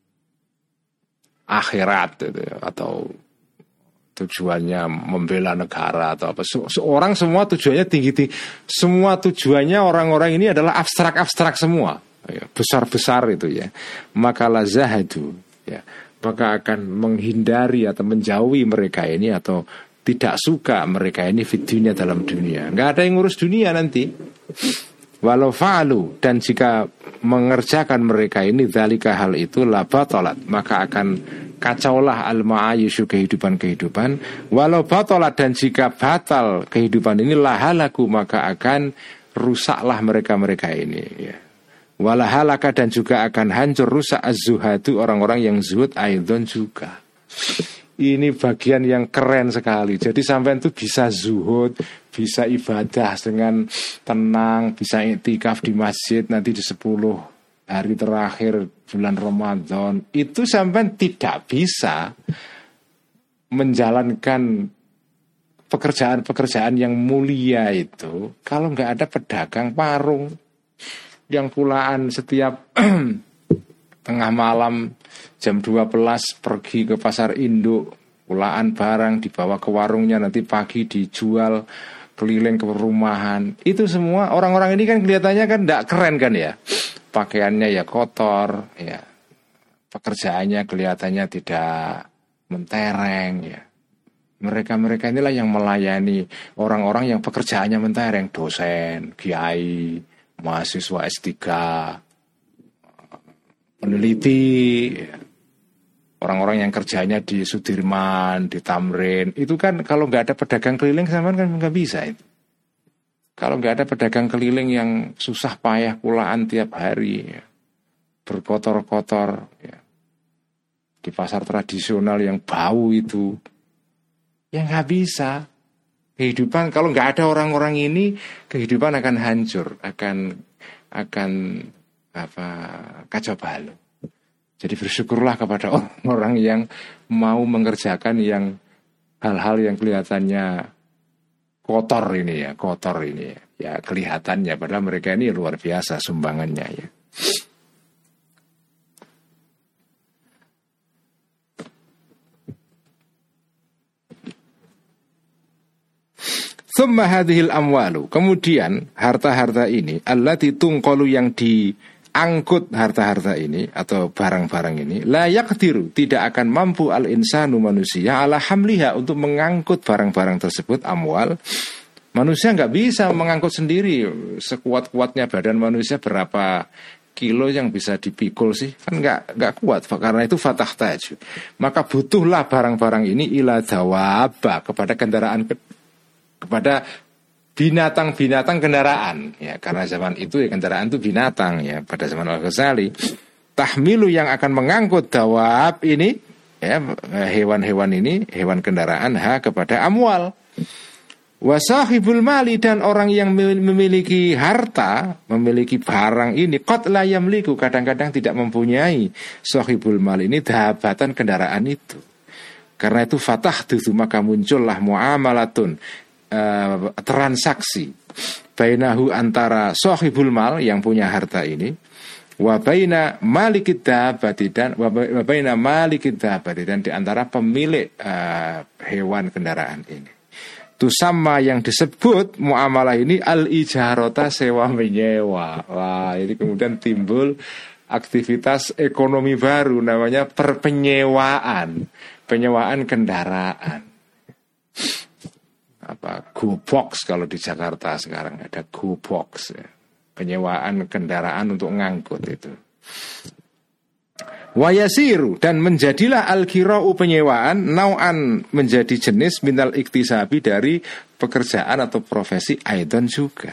akhirat gitu, atau tujuannya membela negara atau apa. Seorang semua tujuannya tinggi-tinggi. Semua tujuannya orang-orang ini adalah abstrak-abstrak semua, ya, besar-besar itu ya. Maka lazahadu ya, maka akan menghindari atau menjauhi mereka ini, atau tidak suka mereka ini fitunya dalam dunia. Nggak ada yang ngurus dunia nanti. Walau fa'alu, dan jika mengerjakan mereka ini dzalika, hal itu la batalat, maka akan kacaulah al-ma'ayishu, kehidupan-kehidupan. Walau batalat, dan jika batal kehidupan ini lahalaku, maka akan rusaklah mereka-mereka ini ya. Walahalaka, dan juga akan hancur rusak az-zuhadu, orang-orang yang zuhud, aidon juga. Ini bagian yang keren sekali. Jadi sampean tuh bisa zuhud, bisa ibadah dengan tenang, bisa iktikaf di masjid nanti di sepuluh hari terakhir bulan Ramadan. Itu sampean tidak bisa menjalankan pekerjaan-pekerjaan yang mulia itu kalau nggak ada pedagang warung yang kulaan setiap tengah malam jam dua belas pergi ke pasar induk, kulaan barang dibawa ke warungnya, nanti pagi dijual keliling ke perumahan. Itu semua orang-orang ini kan kelihatannya kan tidak keren kan ya. Pakaiannya ya kotor, ya. Pekerjaannya kelihatannya tidak mentereng ya. Mereka-mereka inilah yang melayani orang-orang yang pekerjaannya mentereng, dosen, kiai, mahasiswa S tiga, peneliti, orang-orang yang kerjanya di Sudirman, di Tamrin. Itu kan kalau nggak ada pedagang keliling sama kan nggak bisa itu. Kalau nggak ada pedagang keliling yang susah payah kulaan tiap hari, ya, berkotor-kotor, ya, di pasar tradisional yang bau itu, ya nggak bisa. Kehidupan kalau nggak ada orang-orang ini, kehidupan akan hancur, akan akan apa kacau balau. Jadi bersyukurlah kepada orang-orang yang mau mengerjakan yang hal-hal yang kelihatannya kotor ini ya, kotor ini ya. Ya kelihatannya padahal mereka ini luar biasa sumbangannya ya. Tsumma hadhil amwalu, kemudian harta-harta ini allati tungqalu yang diangkut harta-harta ini atau barang-barang ini la yaqdiru, tidak akan mampu al insanu manusia ala hamliha untuk mengangkut barang-barang tersebut. Amwal, manusia nggak bisa mengangkut sendiri. Sekuat-kuatnya badan manusia berapa kilo yang bisa dipikul sih, kan nggak nggak kuat. Karena itu fatah taju, maka butuhlah barang-barang ini ila dawaba, kepada kendaraan, kepada binatang-binatang kendaraan ya, karena zaman itu ya kendaraan itu binatang ya. Pada zaman Al-Ghazali, tahmilu yang akan mengangkut dawab ini ya, hewan-hewan ini, hewan kendaraan, ha kepada amwal. Wasahibul mali, dan orang yang memiliki harta, memiliki barang ini, qad la yamliku, kadang-kadang tidak mempunyai sahibul mali ini dahabatan kendaraan itu. Karena itu fatah tuh, maka muncullah muamalatun, Uh, transaksi bainahu, antara sahibul mal yang punya harta ini, wa baina malikid dabati, dan wa baina malikid dabati, dan di antara pemilik uh, hewan kendaraan ini. Itu sama yang disebut muamalah ini al-ijarata, sewa menyewa. Wah, ini kemudian timbul aktivitas ekonomi baru namanya perpenyewaan, penyewaan kendaraan. Apa go box kalau di Jakarta sekarang ada go box ya. Penyewaan kendaraan untuk ngangkut itu. Wayasiru, dan menjadilah al-kira'u, penyewaan, nau'an, menjadi jenis minal iktisabi, dari pekerjaan atau profesi aidan juga.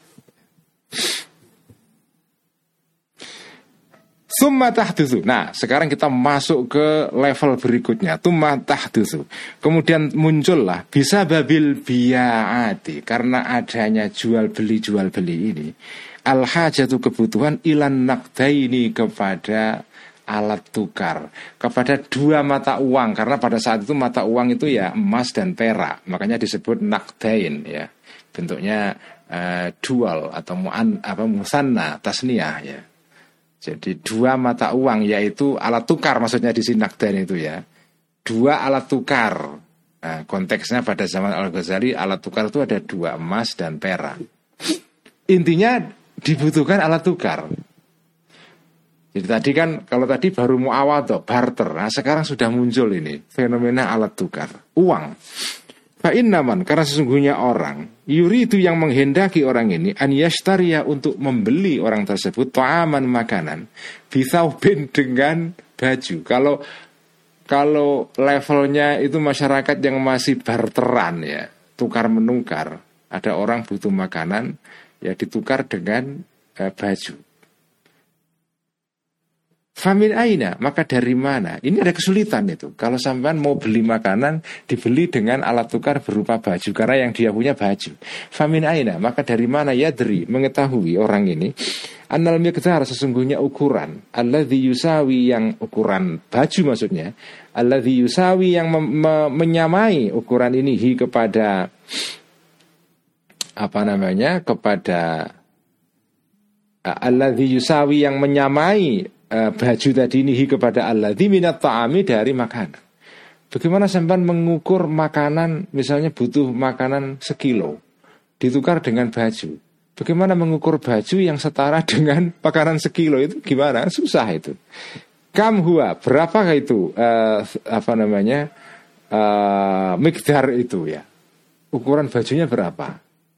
Tsumma tahdutsu. Nah, sekarang kita masuk ke level berikutnya. Tsumma tahdutsu. Kemudian muncullah bisa babil bi'ati, karena adanya jual beli jual beli ini, al hajatu, kebutuhan, ilan naqdaini, kepada alat tukar, kepada dua mata uang. Karena pada saat itu mata uang itu ya emas dan perak, makanya disebut naqdain ya. Bentuknya uh, dual atau mu'an, apa musanna, tasniyah ya. Jadi dua mata uang, yaitu alat tukar, maksudnya di sini naqdain itu ya. Dua alat tukar. Nah, konteksnya pada zaman Al-Ghazali alat tukar itu ada dua, emas dan perak. Intinya dibutuhkan alat tukar. Jadi tadi kan, kalau tadi baru muawadhah, barter. Nah, sekarang sudah muncul ini fenomena alat tukar, uang. Fa innaman, karena sesungguhnya orang yuri itu yang menghendaki orang ini an yashtariya, untuk membeli orang tersebut ta'aman, makanan, bithaubin, dengan baju. Kalau kalau levelnya itu masyarakat yang masih barteran ya, tukar menukar, ada orang butuh makanan ya ditukar dengan eh, baju. Famin aina, maka dari mana? Ini ada kesulitan itu. Kalau sampean mau beli makanan, dibeli dengan alat tukar berupa baju, karena yang dia punya baju. Famin aina, maka dari mana? Yadri, mengetahui orang ini. Annal miqdar, sesungguhnya ukuran. Alladzi yusawi, yang ukuran baju maksudnya. Alladzi yusawi, yang me- me- menyamai ukuran ini hi kepada apa namanya? Kepada uh, alladzi yusawi, yang menyamai Uh, baju tadi ini kepada alladzi minat ta'ami, dari makanan. Bagaimana sampean mengukur makanan, misalnya butuh makanan sekilo ditukar dengan baju. Bagaimana mengukur baju yang setara dengan makanan sekilo, itu gimana? Susah itu. Kam huwa, berapakah itu uh, apa namanya? Uh, miqdar itu ya. Ukuran bajunya berapa?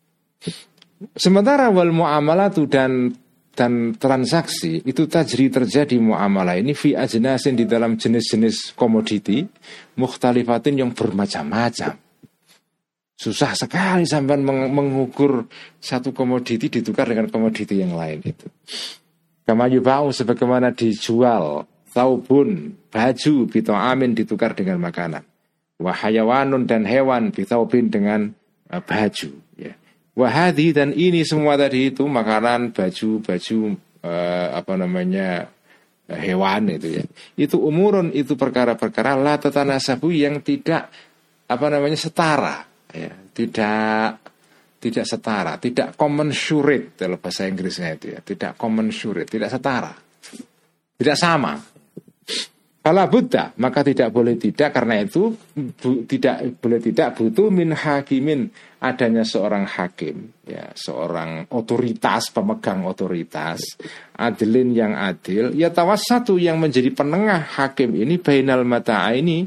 Sementara wal muamalatu, dan dan transaksi itu tajri, terjadi muamalah ini fi ajnasin, di dalam jenis-jenis komoditi mukhtalifatin, yang bermacam-macam. Susah sekali sampai mengukur satu komoditi ditukar dengan komoditi yang lain itu. Kama yubau, sebagaimana dijual taubun, baju, bito amin, ditukar dengan makanan. Wahayawanun, dan hewan, bitaubin, dengan uh, baju ya. Wahadi, dan ini semua tadi itu makanan, baju, baju uh, apa namanya hewan itu ya. Itu umurun, itu perkara-perkara la tatanasabu, yang tidak apa namanya setara ya, tidak tidak setara, tidak commensurate dalam bahasa Inggrisnya itu ya, tidak commensurate, tidak setara, tidak sama. Fala Buddha, maka tidak boleh tidak, karena itu bu, tidak boleh tidak butuh min hakimin, adanya seorang hakim ya, seorang otoritas, pemegang otoritas, adilin, yang adil, ya tawassatu, yang menjadi penengah hakim ini, bainal mata'a ini.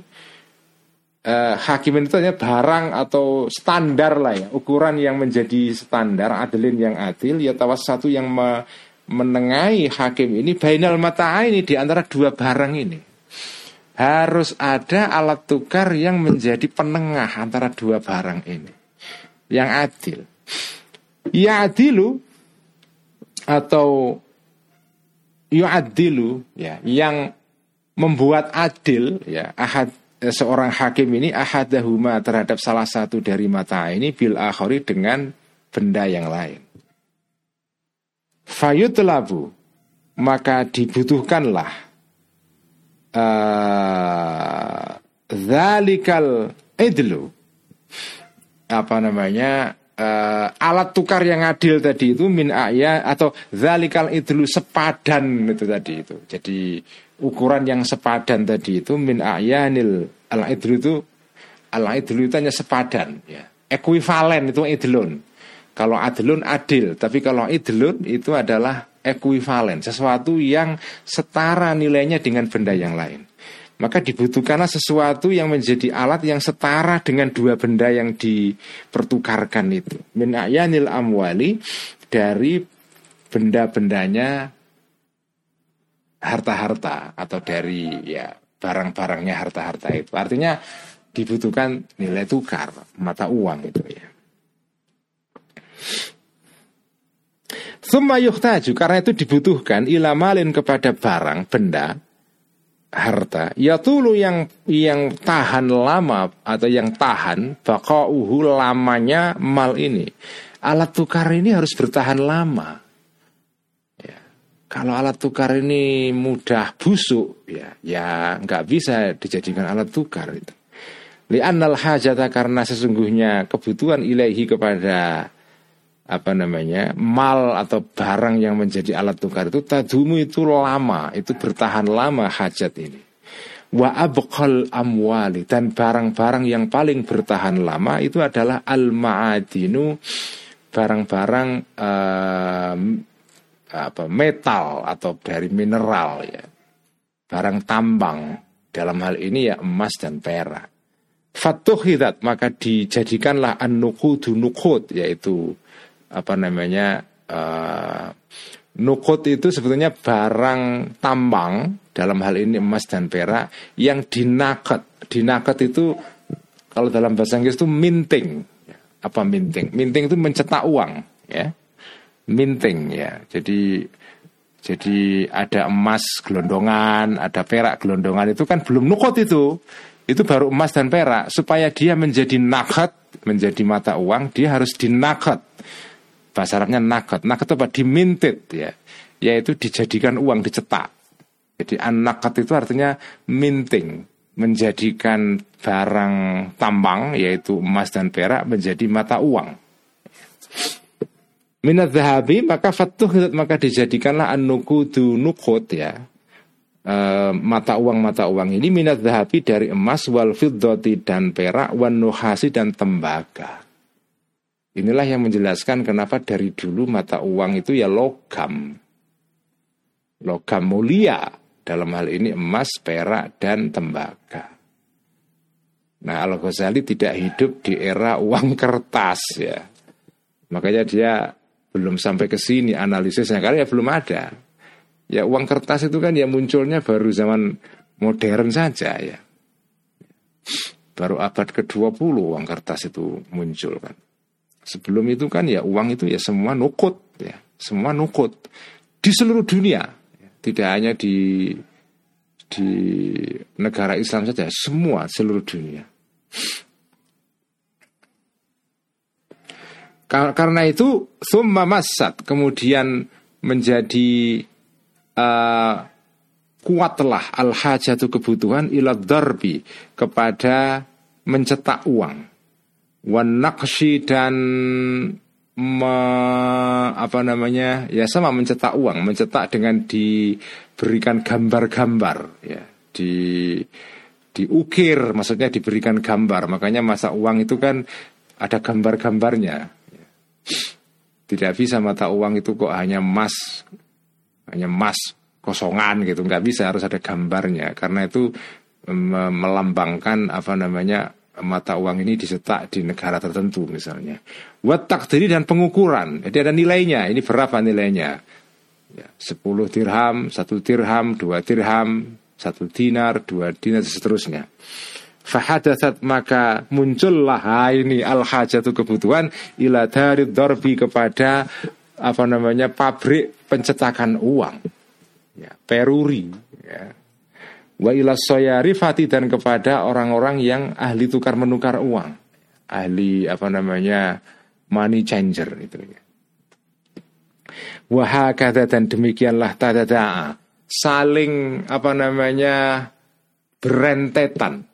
Uh, hakim itu hanya barang atau standar lah ya, ukuran yang menjadi standar, adilin, yang adil, ya tawassatu, yang me, menengahi hakim ini, bainal mata'a ini, di antara dua barang ini. Harus ada alat tukar yang menjadi penengah antara dua barang ini, yang adil. Ya adilu, atau yu'adilu ya, yang membuat adil ya, ahad, seorang hakim ini, ahadahuma, terhadap salah satu dari mata ini, bil akhari, dengan benda yang lain. Fayutlabu, maka dibutuhkanlah zalikal uh, idlu, apa namanya uh, alat tukar yang adil tadi itu, min aya, atau zalikal idlu, sepadan itu tadi itu. Jadi ukuran yang sepadan tadi itu, min ayanil, al idlu itu, al idlu itu hanya sepadan ya, ekuivalen itu idlun. Kalau adlun adil, tapi kalau idlun itu adalah ekuivalen, sesuatu yang setara nilainya dengan benda yang lain. Maka dibutuhkanlah sesuatu yang menjadi alat yang setara dengan dua benda yang dipertukarkan itu. Min ayanil amwali, dari benda-bendanya harta-harta, atau dari ya barang-barangnya harta-harta itu. Artinya dibutuhkan nilai tukar, mata uang itu ya. Tsumma yuhtaju, karena itu dibutuhkan, ila malin, kepada barang, benda, harta, yatulu, yang yang tahan lama, atau yang tahan baqauhu, lamanya mal ini. Alat tukar ini harus bertahan lama ya. Kalau alat tukar ini mudah busuk ya, ya nggak bisa dijadikan alat tukar itu. Li'annal hajata, karena sesungguhnya kebutuhan ilaihi, kepada apa namanya mal atau barang yang menjadi alat tukar itu, tadumu, itu lama, itu bertahan lama hajat ini. Wa abqal amwali, dan barang-barang yang paling bertahan lama itu adalah al ma'adinu, barang-barang um, apa metal atau dari mineral ya, barang tambang, dalam hal ini ya emas dan perak. Fatuhidat, maka dijadikanlah an-nuqudu, nuqud, yaitu apa namanya uh, nukut itu sebetulnya barang tambang, dalam hal ini emas dan perak, yang dinaket. Dinaket itu kalau dalam bahasa Inggris itu minting. Apa minting? Minting itu mencetak uang ya, minting ya. Jadi Jadi ada emas gelondongan, ada perak gelondongan, itu kan belum nukut itu. Itu baru emas dan perak. Supaya dia menjadi nakat, menjadi mata uang, dia harus dinakat. Bahasa Arabnya nakat. Nakat itu apa? Diminted ya. Yaitu dijadikan uang, dicetak. Jadi an-nakat itu artinya minting, menjadikan barang tambang yaitu emas dan perak menjadi mata uang. Minadz zahabi maka fatuh maka dijadikanlah an-nuqudu nuqud ya. E, mata uang mata uang ini minadz zahabi dari emas wal fiddati dan perak wan nuhasi dan tembaga. Inilah yang menjelaskan kenapa dari dulu mata uang itu ya logam. Logam mulia, dalam hal ini emas, perak dan tembaga. Nah, Al-Ghazali tidak hidup di era uang kertas ya. Makanya dia belum sampai ke sini analisisnya, karena ya belum ada. Ya uang kertas itu kan ya munculnya baru zaman modern saja ya. Baru abad ke dua puluh uang kertas itu muncul kan. Sebelum itu kan ya uang itu ya semua nukut ya, semua nukut di seluruh dunia. Tidak hanya di di negara Islam saja, semua seluruh dunia. Karena itu summa massat, kemudian menjadi uh, kuatlah al-hajatu kebutuhan ila darbi, kepada mencetak uang, wan naqshi dan me, apa namanya ya sama mencetak uang, mencetak dengan diberikan gambar-gambar ya, di diukir, maksudnya diberikan gambar. Makanya masa uang itu kan ada gambar-gambarnya. Tidak bisa mata uang itu kok hanya emas, hanya emas kosongan gitu, nggak bisa, harus ada gambarnya. Karena itu melambangkan apa namanya mata uang ini dicetak di negara tertentu misalnya. Wat takdiri dan pengukuran, jadi ada nilainya. Ini berapa nilainya? Ya, sepuluh dirham, satu dirham, dua dirham, satu dinar, dua dinar, seterusnya. Fahadatsat maka muncullah ini al-hajatu kebutuhan ila darid darbi, kepada apa namanya pabrik pencetakan uang ya, peruri ya. Wa ila soyarifati dan kepada orang-orang yang ahli tukar menukar uang, ahli apa namanya money changer itu ya. Wa hakadha dan demikianlah tadadaa, saling apa namanya berentetan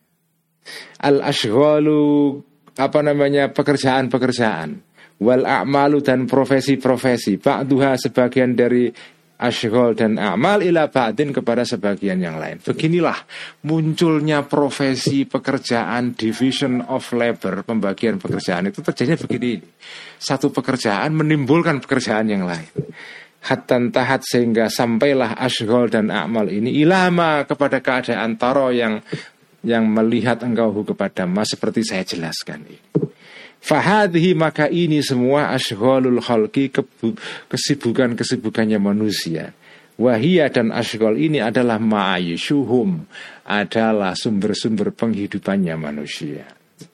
al-ashghalu apa namanya pekerjaan-pekerjaan, wal a'malu dan profesi-profesi, ba'duha sebagian dari ashghal dan a'mal ila ba'din kepada sebagian yang lain. Beginilah munculnya profesi, pekerjaan, division of labor, pembagian pekerjaan itu terjadinya begini. Satu pekerjaan menimbulkan pekerjaan yang lain. Hatta tahat sehingga sampailah ashghal dan a'mal ini ilama kepada keadaan taro yang yang melihat engkau kepada mas, seperti saya jelaskan ini. Fahadhi maka ini semua ashghalul khalqi, kesibukan-kesibukannya manusia. Wahia dan ashghal ini adalah ma'ayishuhum, adalah sumber-sumber penghidupannya manusia.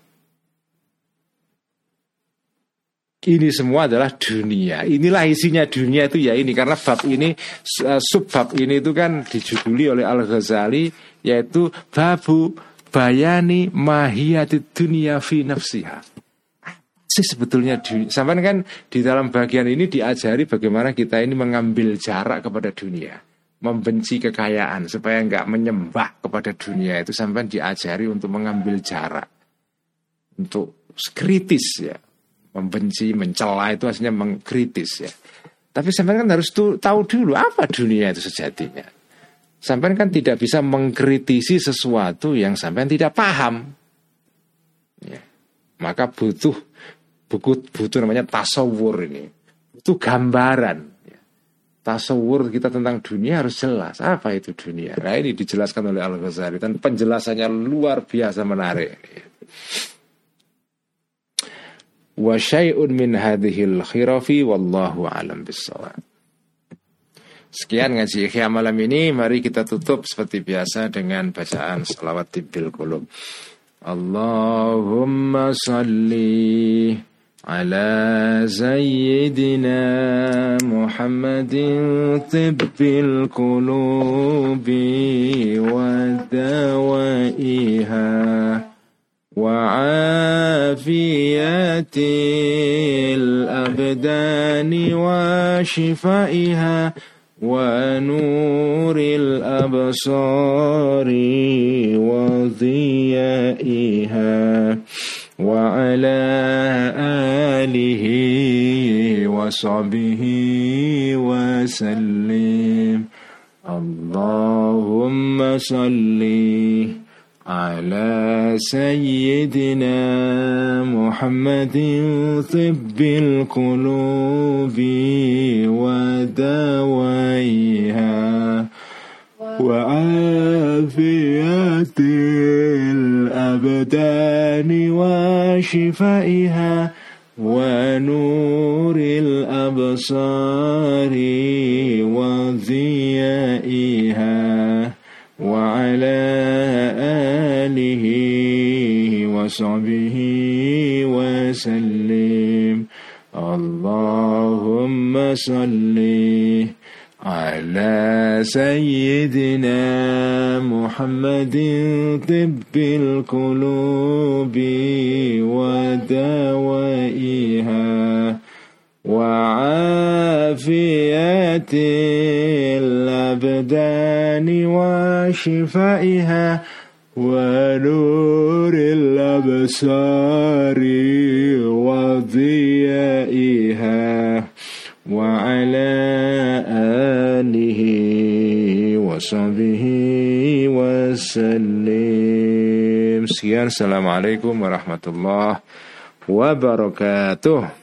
Ini semua adalah dunia. Inilah isinya dunia itu ya ini. Karena bab ini, subbab ini itu kan dijuduli oleh Al-Ghazali, yaitu babu bayani mahiyati dunia fi nafsiha. Sih sebetulnya dunia. Sampai kan di dalam bagian ini diajari bagaimana kita ini mengambil jarak kepada dunia, membenci kekayaan supaya enggak menyembah kepada dunia. Itu sampai diajari untuk mengambil jarak, untuk kritis ya. Membenci, mencela itu hasilnya mengkritis ya. Tapi sampai kan harus tuh, tahu dulu apa dunia itu sejatinya. Sampai kan tidak bisa mengkritisi sesuatu yang sampai tidak paham ya. Maka butuh buku, butuh namanya tasawur ini, butuh gambaran ya. Tasawur kita tentang dunia harus jelas. Apa itu dunia? Nah ini dijelaskan oleh Al-Ghazali dan penjelasannya luar biasa menarik ya. Wa syai'un min hadhil khirafi wallahu a'lam bissawab. Sekian ngaji Ihya malam ini. Mari kita tutup seperti biasa dengan bacaan shalawat tibbil qulub. Allahumma salli على سيدنا محمد طب القلوب ودوائها وعافية الأبدان وشفائها ونور الأبصار وضيائها وعلى آله وصحبه وسلم. اللهم صل على سيدنا محمد طب القلوب ودوائها وعافية الأبدان وشفائها ونور الأبصار وضيائها وعلى آله وصحبه وسلم. اللهم صل على سيدنا محمد طب القلوب ودوائها وعافية الأبدان وشفائها ونور الأبصار وضيائها وعلى آله وصحبه وسلم. Sekian, assalamualaikum warahmatullahi wabarakatuh.